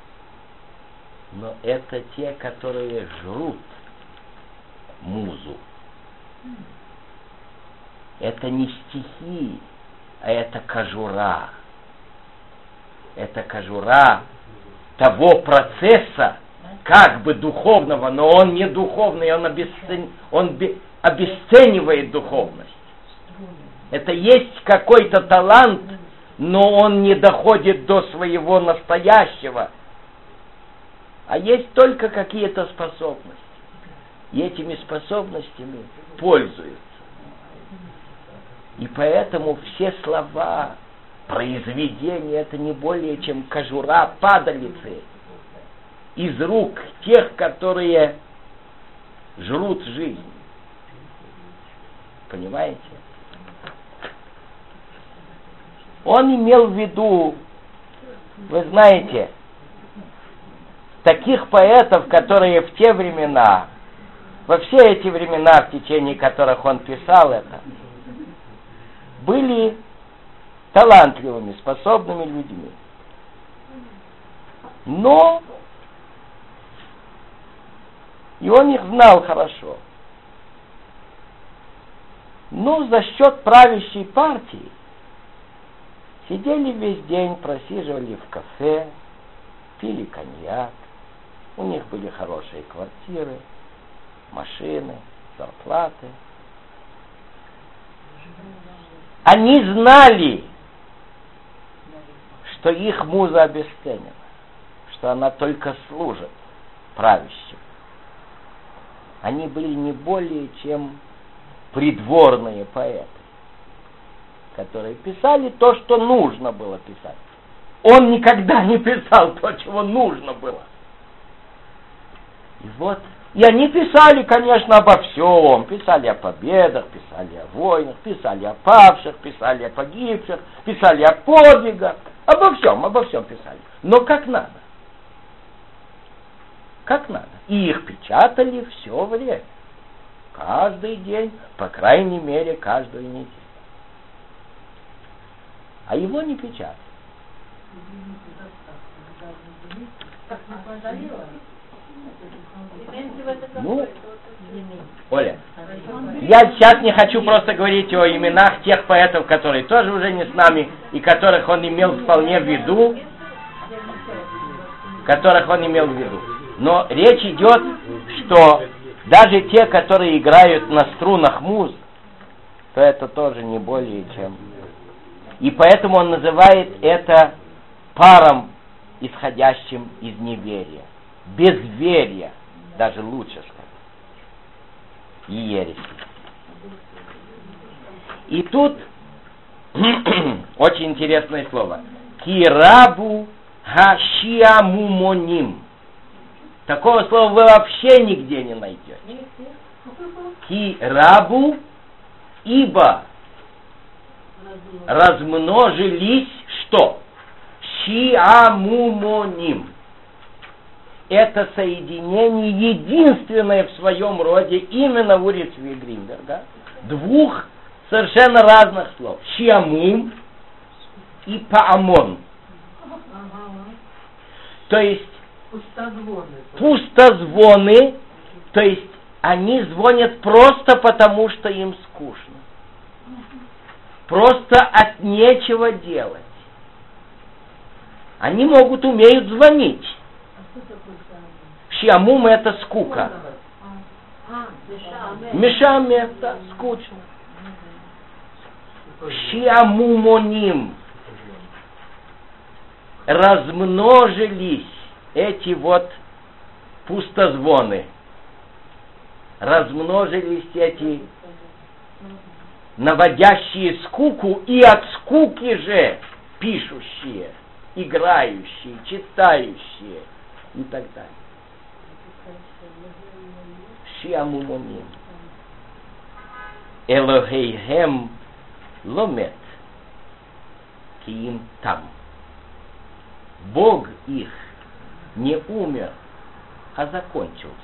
Но это те, которые жрут музу. Это не стихи, а это кожура. Это кожура того процесса, как бы духовного, но он не духовный, он, обесцен... он бе... обесценивает духовность. Это есть какой-то талант, но он не доходит до своего настоящего. А есть только какие-то способности. И этими способностями пользуются. И поэтому все слова, произведения, это не более чем кожура падалицы из рук тех, которые жрут жизнь. Понимаете? Он имел в виду, вы знаете, таких поэтов, которые в те времена, во все эти времена, в течение которых он писал это, были талантливыми, способными людьми. Но и он их знал хорошо. Но за счет правящей партии сидели весь день, просиживали в кафе, пили коньяк, у них были хорошие квартиры, машины, зарплаты. Они знали, что их муза обесценена, что она только служит правящим. Они были не более чем придворные поэты, которые писали то, что нужно было писать. Он никогда не писал то, чего нужно было. И вот, и они писали, конечно, обо всем. Писали о победах, писали о войнах, писали о павших, писали о погибших, писали о подвигах. Обо всем, обо всем писали. Но как надо. Как надо. И их печатали все время. Каждый день, по крайней мере, каждую неделю. А его не печатали. Ну, Оля, я сейчас не хочу просто говорить о именах тех поэтов, которые тоже уже не с нами, и которых он имел вполне в виду, которых он имел в виду. Но речь идет, что даже те, которые играют на струнах муз, то это тоже не более чем. И поэтому он называет это паром, исходящим из неверия. Безверия, даже лучше сказать. И ереси. И тут очень интересное слово. Кирабу хашиамумоним. Такого слова вы вообще нигде не найдете. Кирабу, ибо размножились что? Шиамумоним. Это соединение единственное в своем роде именно в Урицве Гринберга. Двух совершенно разных слов. Шиамум и паамон. То есть пустозвоны. Пустозвоны, то есть они звонят просто потому, что им скучно. Просто от нечего делать. Они могут, умеют звонить. Шиамум — это скука. Мешаме — это скучно. Шиамумоним. Размножились эти вот пустозвоны. Размножились эти наводящие скуку и от скуки же пишущие, играющие, читающие и так далее. Шиамумоним. Элохейхем ломет киим там. Бог их не умер, а закончился.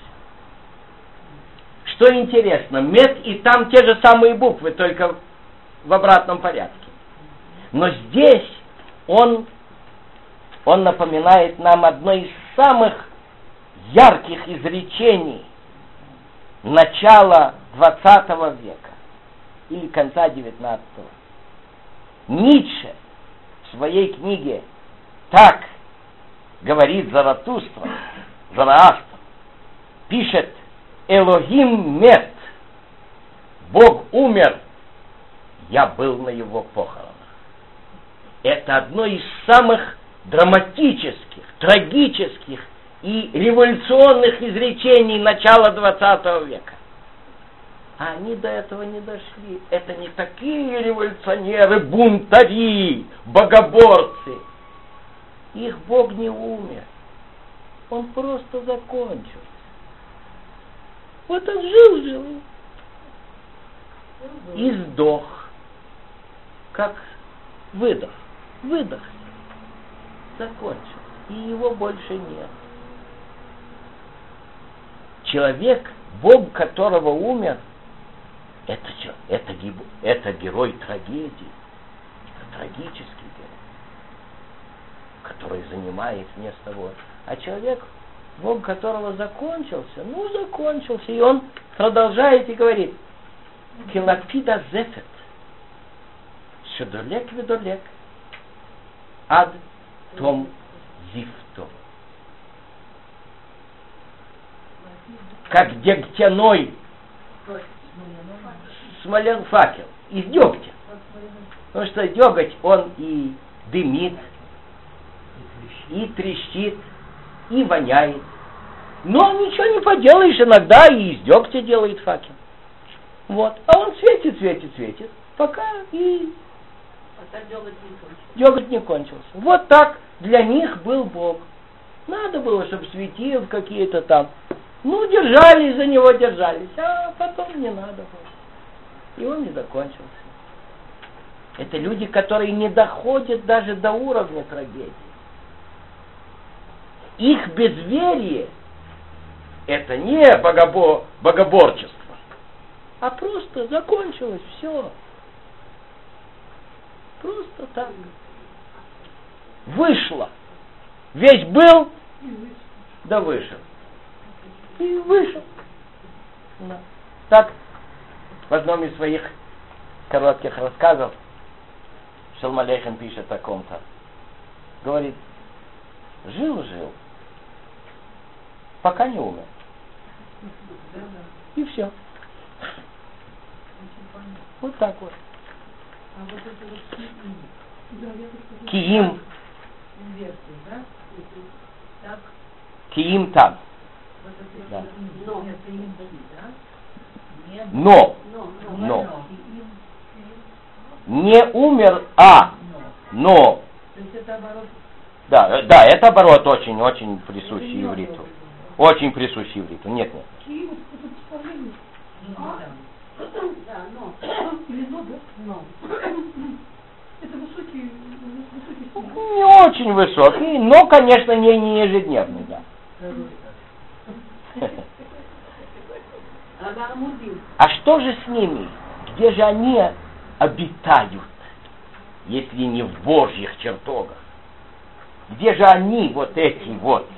Что интересно, мет и там те же самые буквы, только в обратном порядке. Но здесь он, он напоминает нам одно из самых ярких изречений начала двадцатого века или конца девятнадцатого. Ницше в своей книге «Так говорит Заратустра», Зараастр, пишет: «Элохим мет, Бог умер, я был на его похоронах». Это одно из самых драматических, трагических и революционных изречений начала двадцатого века. А они до этого не дошли. Это не такие революционеры, бунтари, богоборцы. Их Бог не умер. Он просто закончился. Вот он жил-жил и сдох. Как выдох. Выдох. Закончился. И его больше нет. Человек, Бог которого умер, это, это, это герой трагедии. Это трагический герой, который занимает место вот. А человек, Бог которого закончился, ну закончился. И он продолжает и говорит: Килапида зефет, шедолек ведолек, ад том зифто. Как дегтяной смолен факел из дегтя. Потому что деготь, он и дымит, и трещит, и воняет. Но ничего не поделаешь, иногда и из дегтя делает факел. Вот. А он светит, светит, светит, пока и Пока деготь не кончился. деготь не кончился. Вот так для них был Бог. Надо было, чтобы светил какие-то там. Ну, держались за него, держались, а потом не надо было. И он не закончился. Это люди, которые не доходят даже до уровня трагедии. Их безверие — это не богобо, богоборчество, а просто закончилось все. Просто так. Вышло. Весь был, да вышел. И вышел. Да. Так, в одном из своих коротких рассказов Шолом Алейхем пишет о ком-то. Говорит: жил-жил, пока не умер. И все. Вот так вот. Киим. Киим там. Да. Но. Но. Не умер, а. Но. Да, да, это оборот очень-очень присущий ивриту. Очень присущий ивриту. Нет, нет. Да, но. Или но, да? Но. Это высокий, высокий стиль. Не очень высокий, но, конечно, не, не ежедневный, да. А что же с ними? Где же они обитают, если не в Божьих чертогах? Где же они, вот эти вот?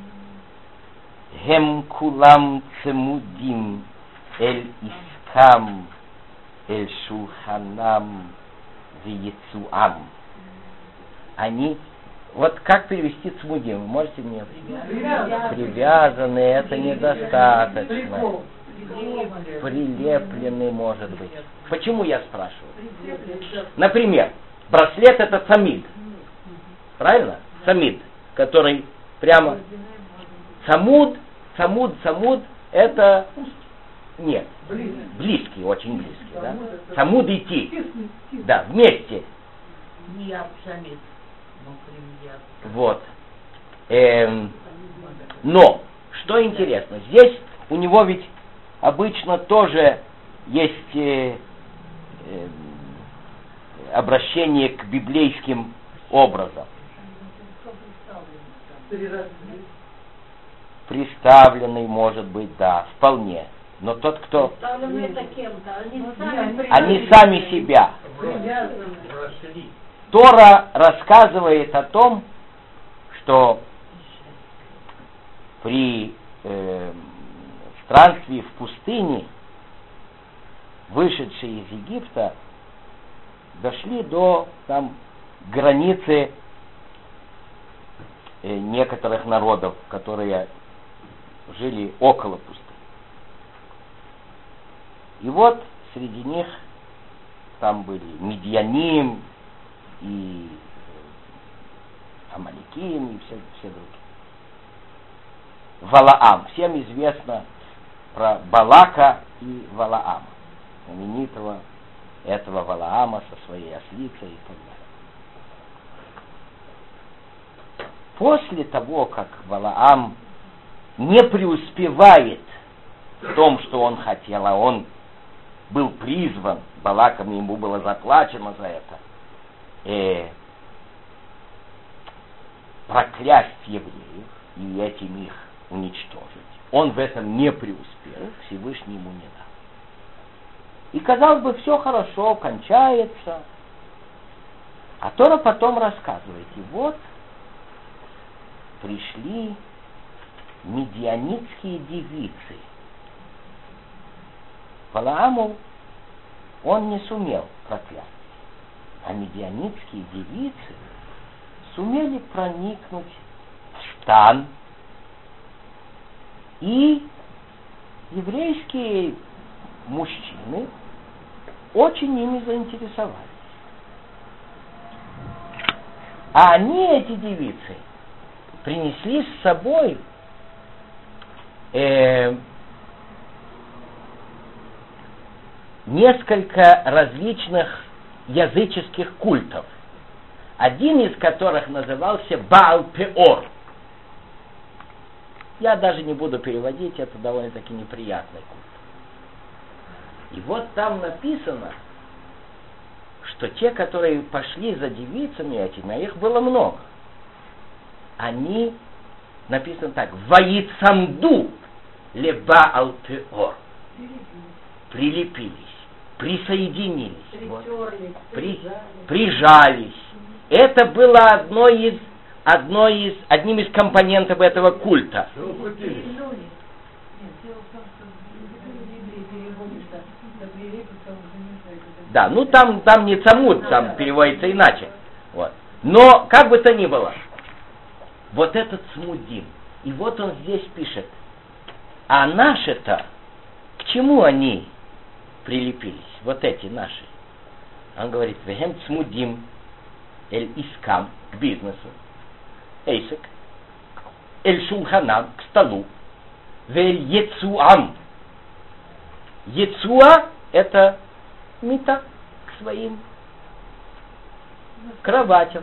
Гем кулам цемудим эль искам эль шулханам виецуам. Они, вот как перевести цмудим? Вы можете мне? Привязаны, это недостаточно. Прилеплены, может быть. Почему я спрашиваю? Например, браслет — это цамид. Правильно? Цамид, который прямо... Цамуд, цамуд, цамуд — это... Нет, близкий, очень близкий. Да? Цамуд идти. Да, вместе. Вот. Эм, но, что интересно, здесь у него ведь обычно тоже есть э, э, обращение к библейским образам. Приставленный, может быть, да, вполне. Но тот, кто... Представлены это кем-то, они сами, они сами себя. Тора рассказывает о том, что при э, странствии в пустыне, вышедшие из Египта, дошли до там границы э, некоторых народов, которые жили около пустыни. И вот среди них там были Медьяним и Амаликим и все, все другие. Валаам. Всем известна про Балака и Валаама, знаменитого этого Валаама со своей ослицей и так далее. После того, как Валаам не преуспевает в том, что он хотел, а он был призван, Балаком ему было заплачено за это, э, проклясть евреев и этим их уничтожить. Он в этом не преуспел, Всевышний ему не дал. И, казалось бы, все хорошо, кончается. А Тора потом рассказывает, и вот пришли медианитские девицы. Валааму он не сумел проклясть, а медианитские девицы сумели проникнуть в стан, и еврейские мужчины очень ими заинтересовались. А они, эти девицы, принесли с собой э, несколько различных языческих культов, один из которых назывался Баал-Пеор. Я даже не буду переводить, это довольно-таки неприятный культ. И вот там написано, что те, которые пошли за девицами этими, а их было много, они, написано так, «Ваицамду ле Баал-Пеор», прилепились, присоединились, вот, при, прижались. Это было одно из, одно из, одним из компонентов этого культа. Да, ну там, там не цамут, там переводится иначе. Вот. Но, как бы то ни было, вот этот смудим, и вот он здесь пишет, а наши-то, к чему они прилепились, вот эти наши? Он говорит, вехем смудим эль искам, к бизнесу, эйсек, эль шулханам, к столу, вель ецуам. Ецуа — это мита, к своим кроватям,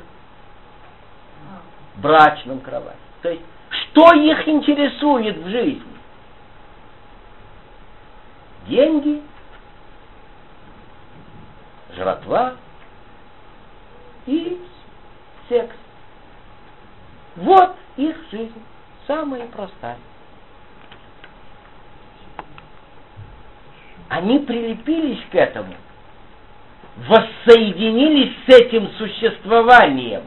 брачным кроватям. То есть, что их интересует в жизни? Деньги, жратва и секс. Вот их жизнь, самая простая. Они прилепились к этому, воссоединились с этим существованием.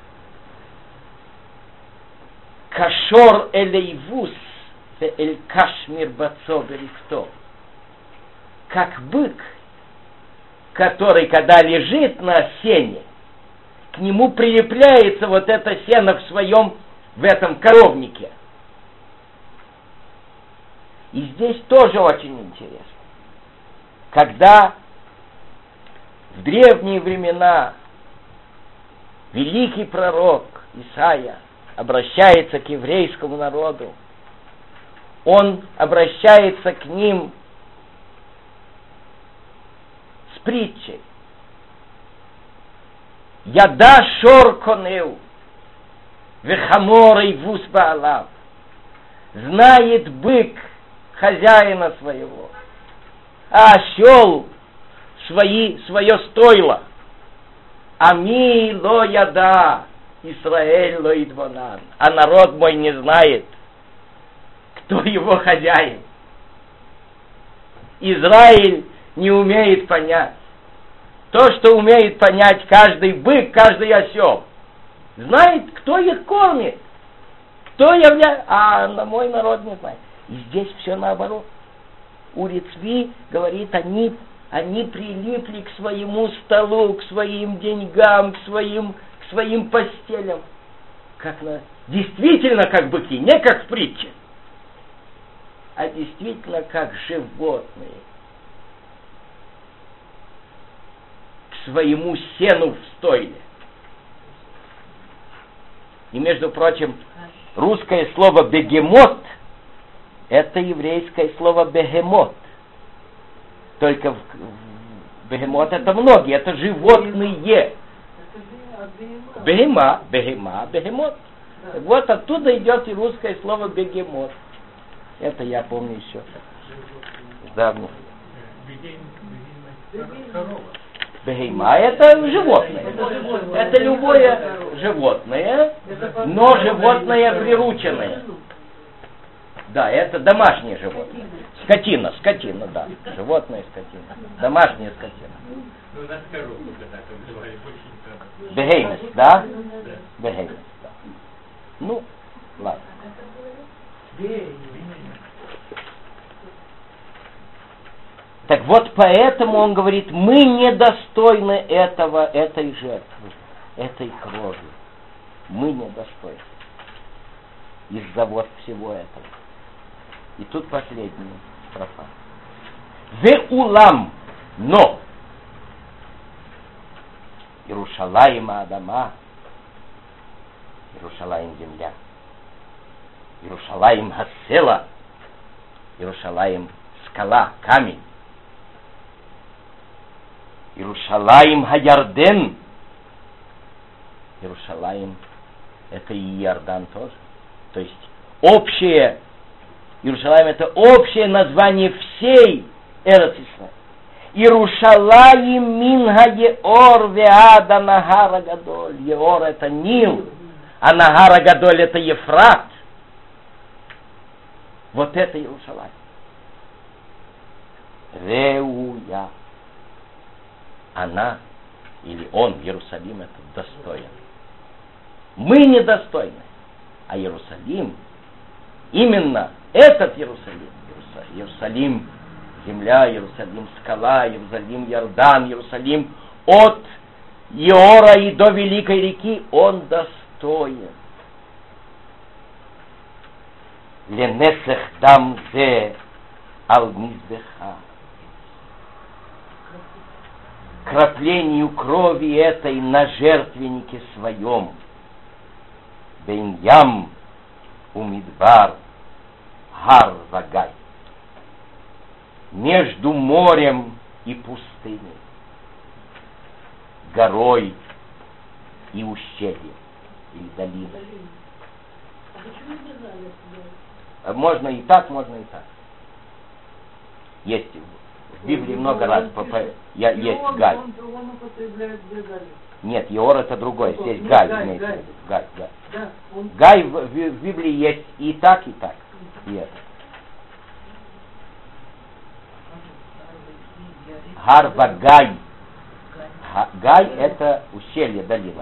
Кашор элейвус эль кашмир бацоберихто. Как бык, который, когда лежит на сене, к нему прилепляется вот это сено в своем, в этом коровнике. И здесь тоже очень интересно. Когда в древние времена великий пророк Исаия обращается к еврейскому народу, он обращается к ним с притчей. Яда шор конеу, вехамор ивус баалав. Знает бык хозяина своего, а осел свои, свое стойло. Ами ло яда, Исраэль ло идванан. А народ мой не знает, кто его хозяин. Израиль не умеет понять. То, что умеет понять каждый бык, каждый осел. Знает, кто их кормит. Кто является... А на мой народ не знает. И здесь все наоборот. Урицви говорит, они, они прилипли к своему столу, к своим деньгам, к своим, к своим постелям. Как на... Действительно как быки, не как в притче, а действительно как животные. К своему сену в стойле. И, между прочим, русское слово «бегемот» это еврейское слово бегемот. Только в, в, бегемот это многие, это животные. Бегема, бегема, бегемот. Вот оттуда идет и русское слово бегемот. Это я помню еще. Давно. Бегема это животное. Это любое животное, но животное прирученное. Да, это домашнее животное. Скотина, скотина, да. Животное, скотина. Домашняя скотина. Ну, у нас корову когда-то называли очень. Бегеймес, да? Бегеймес, да. Ну, ладно. Так вот, поэтому он говорит, мы недостойны этого, этой жертвы, этой крови. Мы недостойны. Из-за вот всего этого. И тут последняя строфа. Ве улам, но Иерушалаим Адама, Иерушалаим земля, Иерушалаим Хасела, Иерушалаим скала, камень, Иерушалаим Хаярден, Иерушалаим это и Иордан тоже. То есть общее, Иерушалаим это общее название всей Эрец Исраэль. Иерушалаим минга еор веада нагара гадоль. Еор это Нил, а нагара гадоль это Ефрат. Вот это Иерушалаим. Реуя. Она или он, Иерусалим, это достоин. Мы недостойны. А Иерусалим, именно этот Иерусалим, Иерусалим, земля, Иерусалим, скала, Иерусалим, Иордан, Иерусалим, от Иора и до Великой реки, он достоин. Ленесех дамзе ал-мизбеха. Краплению крови этой на жертвеннике своем. Беньям умидбар гар вагай. Между морем и пустыней, горой и ущельем, или долиной. А почему не знали сюда? Можно и так, можно и так. Есть в Библии много раз попа- я, есть Гай. Он, он употребляет для Галя. Нет, Иор это другой, Нет, здесь нет, Гай. Гай, имеется в Гай. виду. Гай, Гай. Да, он... Гай в, в, в Библии есть и так, и так. И это. Гарвагай. Га- Гай это ущелье, долина.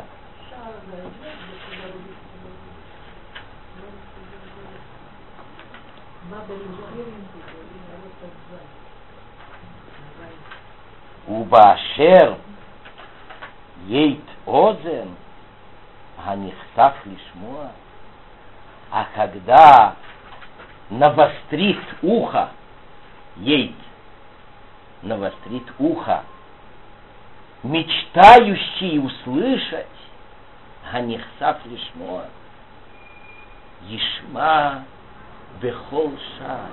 Убашер ейт озен ганихтав лишмоа. А когда навострит ухо, ейт, навострит ухо, мечтающий услышать, ганихтав лишмоа, ешма бехол шай,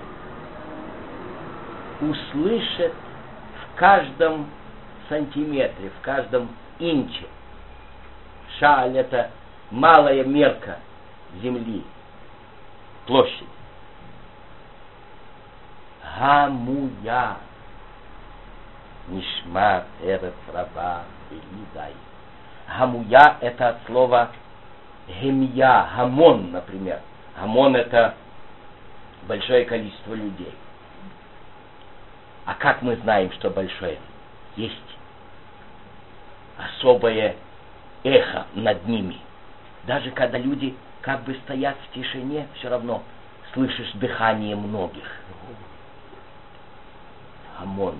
услышит в каждом сантиметре, в каждом инче. Шаль это малая мерка земли, площадь. Гамуя нишмат эрец раба велидай. Гамуя это от слова гемия, гамон, например. Гамон это большое количество людей. А как мы знаем, что большое? Есть особое эхо над ними. Даже когда люди как бы стоят в тишине, все равно слышишь дыхание многих. Амон.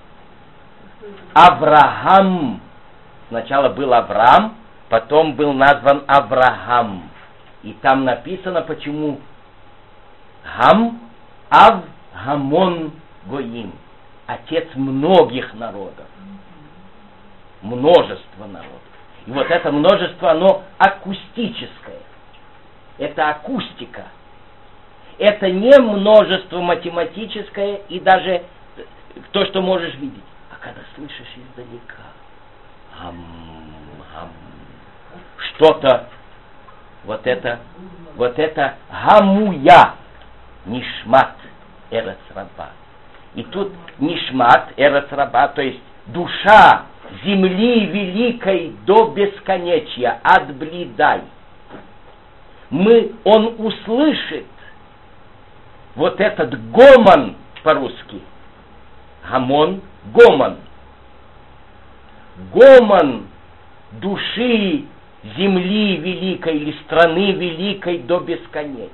Авраам. Сначала был Авраам, потом был назван Авраам. И там написано, почему Гам, Ав, Гамон, Гоим. Отец многих народов. Множество народов. И вот это множество, оно акустическое. Это акустика. это не множество математическое и даже то, что можешь видеть. А когда слышишь издалека, ам, ам, что-то, вот это, вот это гамуя, нишмат эрец раба. И тут нишмат эрец раба, то есть душа земли великой до бесконечия, отблидай. Мы, он услышит вот этот гомон по-русски. Гамон, гомон. Гомон души земли великой или страны великой до бесконечия.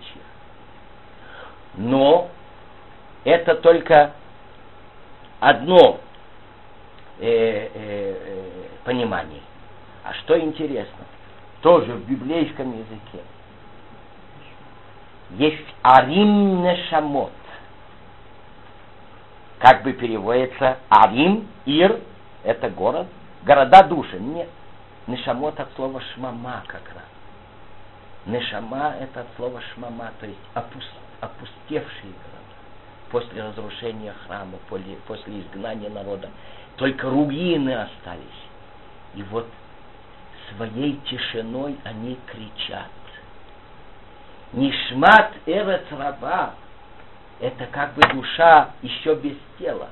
Но это только одно э, э, э, понимание. А что интересно, тоже в библейском языке есть арим нешамот. Как бы переводится арим, ир, это город, города души. Нет, нешамот от слова шмама как раз. Нешама это от слова шмама, то есть опус, опустевшие города. После разрушения храма, после, после изгнания народа, только руины остались. И вот своей тишиной они кричат. Нишмат эрец раба, это как бы душа еще без тела.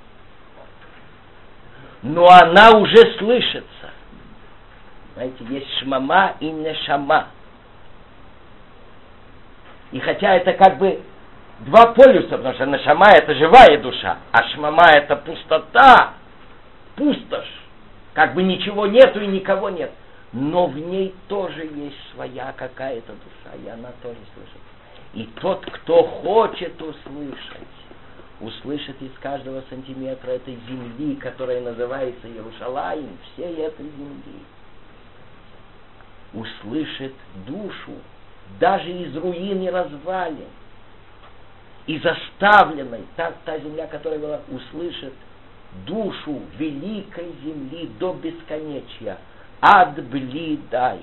Но она уже слышится. Знаете, есть шмама и нешама. И хотя это как бы два полюса, потому что нешама это живая душа, а шмама это пустота, пустошь. Как бы ничего нету и никого нет. Но в ней тоже есть своя какая-то душа, и она тоже слышит. И тот, кто хочет услышать, услышит из каждого сантиметра этой земли, которая называется Иерушалаим, всей этой земли, услышит душу, даже из руин и развалин, из оставленной, та, та земля, которая была, услышит душу великой земли до бесконечия, адблидай.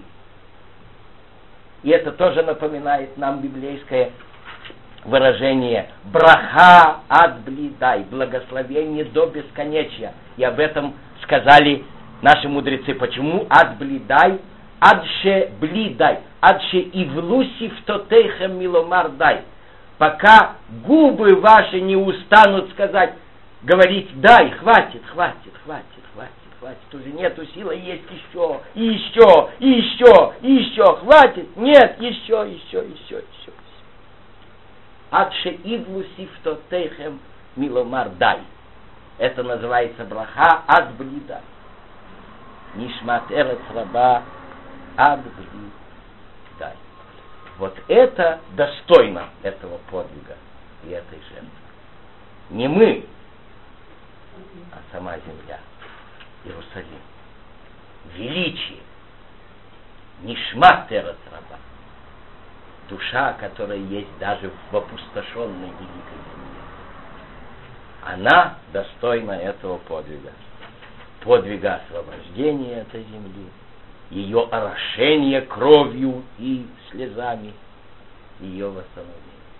И это тоже напоминает нам библейское выражение браха адблидай, благословение до бесконечия. И об этом сказали наши мудрецы. Почему адблидай? Адше блидай, адше ивлуси втотейхем миломар дай. Пока губы ваши не устанут сказать, говорить дай, хватит, хватит, хватит, хватит. Хватит, уже нету силы, есть еще, и еще, и еще, и еще, хватит, нет, еще, еще, еще, еще. Адше ивлуси втотейхем миломар дай. Это называется браха адблидай. Нишмат эрец раба адблидай. Вот это достойно этого подвига и этой жертвы. Не мы, а сама земля. Иерусалим. Величие. Нишмат эрец раба. Душа, которая есть даже в опустошенной великой земле. Она достойна этого подвига. Подвига освобождения этой земли. Ее орошения кровью и слезами. Ее восстановления.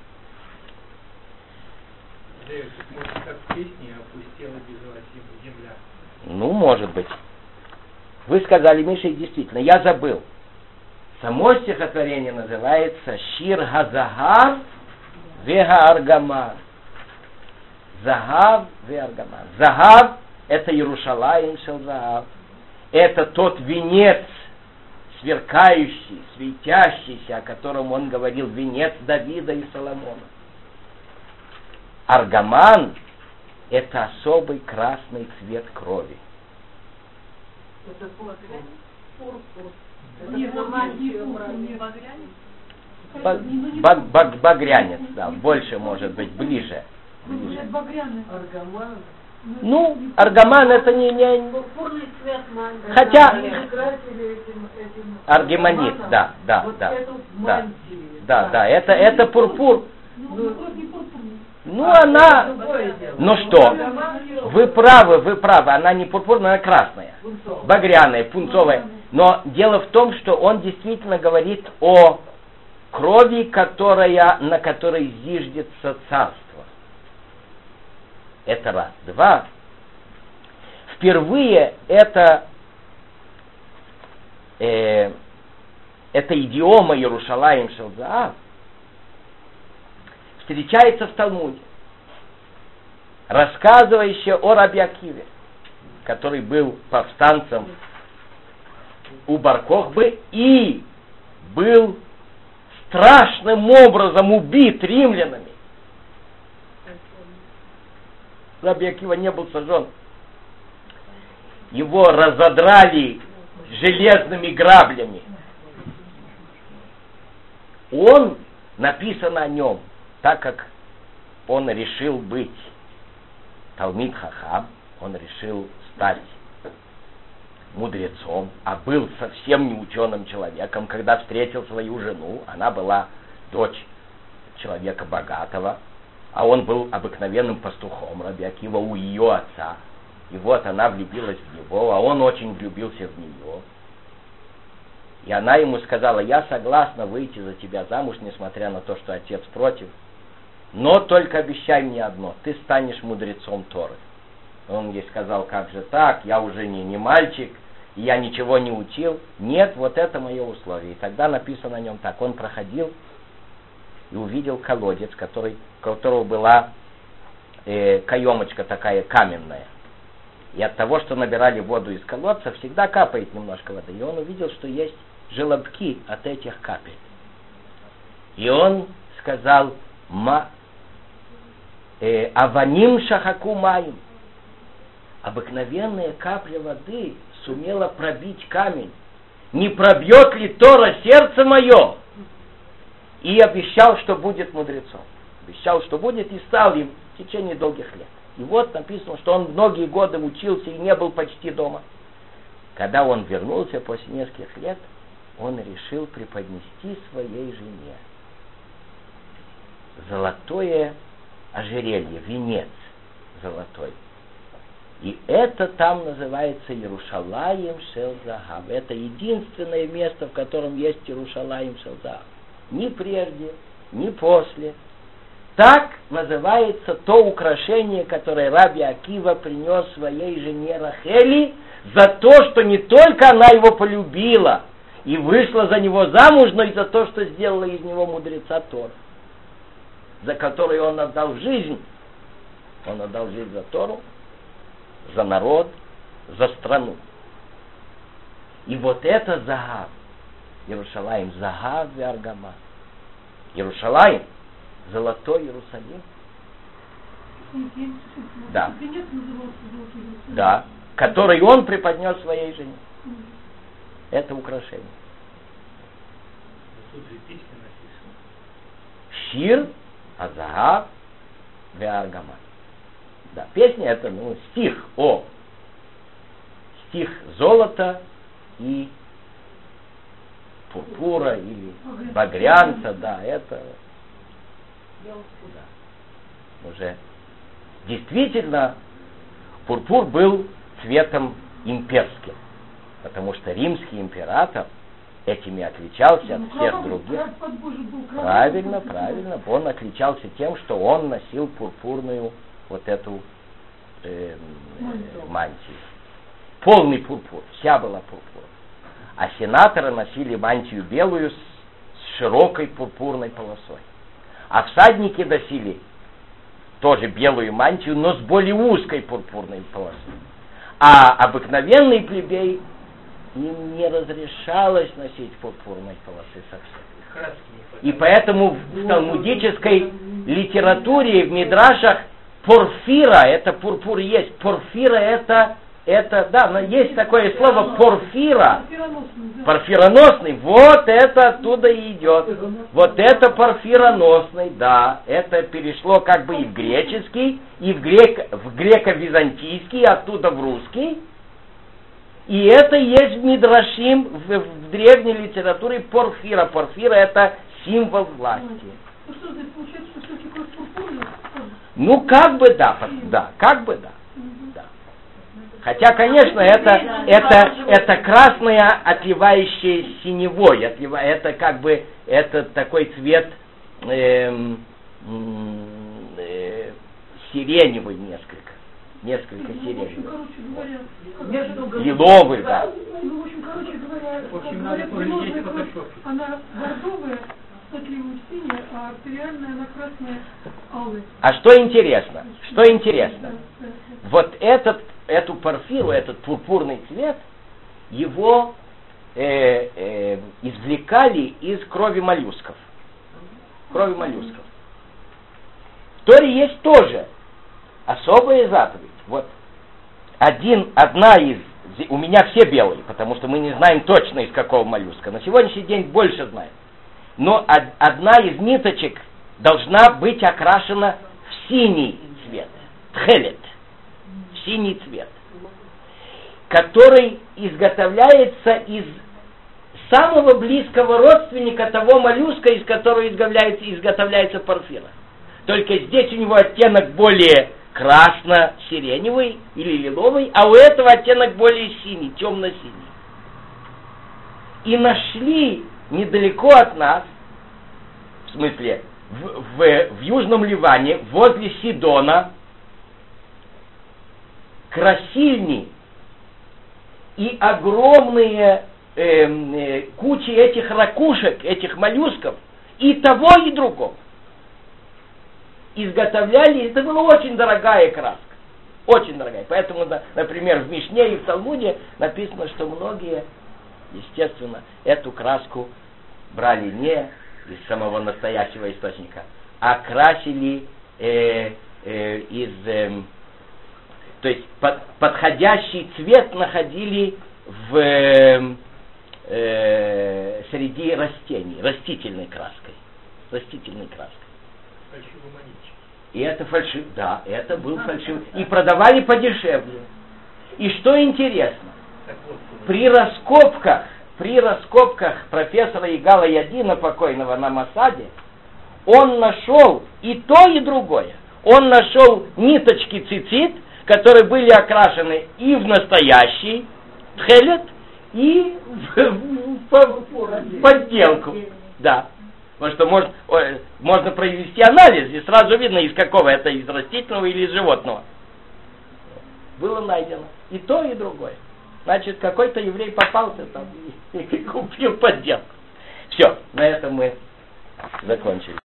Может, как в песне опустела без земля. Ну, может быть. Вы сказали, Миша, и действительно, я забыл. Само стихотворение называется Шир Газагав Вега Аргамар. Загав Вега Аргамар. Загав — это Иерушалаим шел Загав. Это тот венец, сверкающий, светящийся, о котором он говорил, венец Давида и Соломона. Аргаман — это особый красный цвет крови. Это пурпур. Пурпур. Багрянец, да, больше может быть, ближе. ближе. Аргаман. Ну, аргаман это не... не... Пурпурный цвет манго. Хотя... Этим, этим аргемонит, да, да, вот да. эту Да, мантию, да, да. да, это, это пурпур. Ну, Ну, она... Ну что, вы правы, вы правы, она не пурпурная, она красная. Багряная, пунцовая. Но дело в том, что он действительно говорит о крови, которая, на которой зиждется царство. Это раз. Два. Впервые это, э, эта идиома Иерушалаим шел заав встречается в Талмуде, рассказывающая о Раби Акиве, который был повстанцем у Бар-Кохбы и был страшным образом убит римлянами. Раби Акива не был сожжен. Его разодрали железными граблями. Он, написано о нем, так как он решил быть Талмид Хахам, он решил стать мудрецом, а был совсем не ученым человеком. Когда встретил свою жену, она была дочь человека богатого, а он был обыкновенным пастухом, Раби Акива, у ее отца. И вот она влюбилась в него, а он очень влюбился в нее. И она ему сказала: я согласна выйти за тебя замуж, несмотря на то, что отец против. Но только обещай мне одно: ты станешь мудрецом Торы. Он ей сказал: как же так, я уже не, не мальчик, и я ничего не учил. Нет, вот это мое условие. И тогда написано о нем так: он проходил и увидел колодец, который, у которого была э, каемочка такая каменная. И от того, что набирали воду из колодца, всегда капает немножко воды. И он увидел, что есть желобки от этих капель. И он сказал: Ма, э, аваним шахаку маим. Обыкновенная капля воды сумела пробить камень. Не пробьет ли Тора сердце мое? И обещал, что будет мудрецом. Обещал, что будет, и стал им в течение долгих лет. И вот написано, что он многие годы учился и не был почти дома. Когда он вернулся после нескольких лет, он решил преподнести своей жене золотое ожерелье, венец золотой. И это там называется Иерушалаим шел загав. Это единственное место, в котором есть Иерушалаим шел загав. Ни прежде, ни после. Так называется то украшение, которое Раби Акива принес своей жене Рахели за то, что не только она его полюбила и вышла за него замуж, но и за то, что сделала из него мудреца Торы, за который он отдал жизнь. Он отдал жизнь за Тору, за народ, за страну. И вот это Загав, Иерушалаим, Загав и Аргама. Иерушалаим, золотой Иерусалим. Да. Да. Который он преподнес своей жене. Это украшение. Тут же песня написана. Шир, Азагав, Веаргама. Да, песня это, ну, стих о. Стих золота и пурпура или багрянца, да, это да, уже действительно пурпур был цветом имперским, потому что римский император этими отличался от всех других. Правильно, правильно, он отличался тем, что он носил пурпурную вот эту э, э, мантию. Полный пурпур, вся была пурпур. А сенаторы носили мантию белую с, с широкой пурпурной полосой. А всадники носили тоже белую мантию, но с более узкой пурпурной полосой. А обыкновенный плебей, им не разрешалось носить пурпурной полосы совсем. И поэтому в талмудической литературе, в мидрашах, порфира, это пурпур есть, порфира это, это, да, но есть такое слово порфира, порфироносный, вот это оттуда и идет, вот это порфироносный, да, это перешло как бы и в греческий, и в, грек, в греко-византийский, оттуда в русский, и это есть в мидрашим, в, в древней литературе порфира, порфира это символ власти. Ну что, здесь получается, что все-таки пурпурный? Ну, как бы да, да, как бы да. Да. Хотя, конечно, это, это, это красное, отливающее синевой, отлива, это как бы, это такой цвет э, э, сиреневый несколько, несколько Ну, в общем, сиреневый. короче говоря, Лиловый, да. ну, в общем, короче говоря, В общем, говорят, надо венозная поглядеть кровь, фотошоп. она бордовая, с отливом синяя, а артериальная, она красная, алая. А что интересно? Что Да, интересно? да, да. Вот этот, эту порфиру, этот пурпурный цвет, его э, э, извлекали из крови моллюсков. Крови моллюсков. В Торе есть тоже особая заповедь. Вот один, одна из, у меня все белые, потому что мы не знаем точно из какого моллюска. На сегодняшний день больше знаем. Но од, одна из ниточек должна быть окрашена в синий цвет. Тхелет. В синий цвет. Который изготовляется из самого близкого родственника того моллюска, из которого изготовляется, изготовляется порфира. Только здесь у него оттенок более красно-сиреневый или лиловый, а у этого оттенок более синий, темно-синий. И нашли недалеко от нас, в смысле, в, в, в Южном Ливане, возле Сидона, красильни и огромные э, э, кучи этих ракушек, этих моллюсков, и того, и другого. Изготовляли, это была очень дорогая краска. Очень дорогая. Поэтому, например, в Мишне и в Талмуде написано, что многие, естественно, эту краску брали не из самого настоящего источника, а красили э, э, из... Э, то есть под, подходящий цвет находили в, э, э, среди растений, растительной краской. Растительной краской. И это фальшив, да, это был фальшив. И продавали подешевле. И что интересно, при раскопках, при раскопках профессора Игала Ядина, покойного на Масаде, он нашел и то, и другое. Он нашел ниточки цицит, которые были окрашены и в настоящий тхелет, и в, в, в подделку. Да. Потому что можно, можно произвести анализ, и сразу видно, из какого это, из растительного или из животного. Было найдено и то, и другое. Значит, какой-то еврей попался там и, и купил подделку. Все, на этом мы закончили.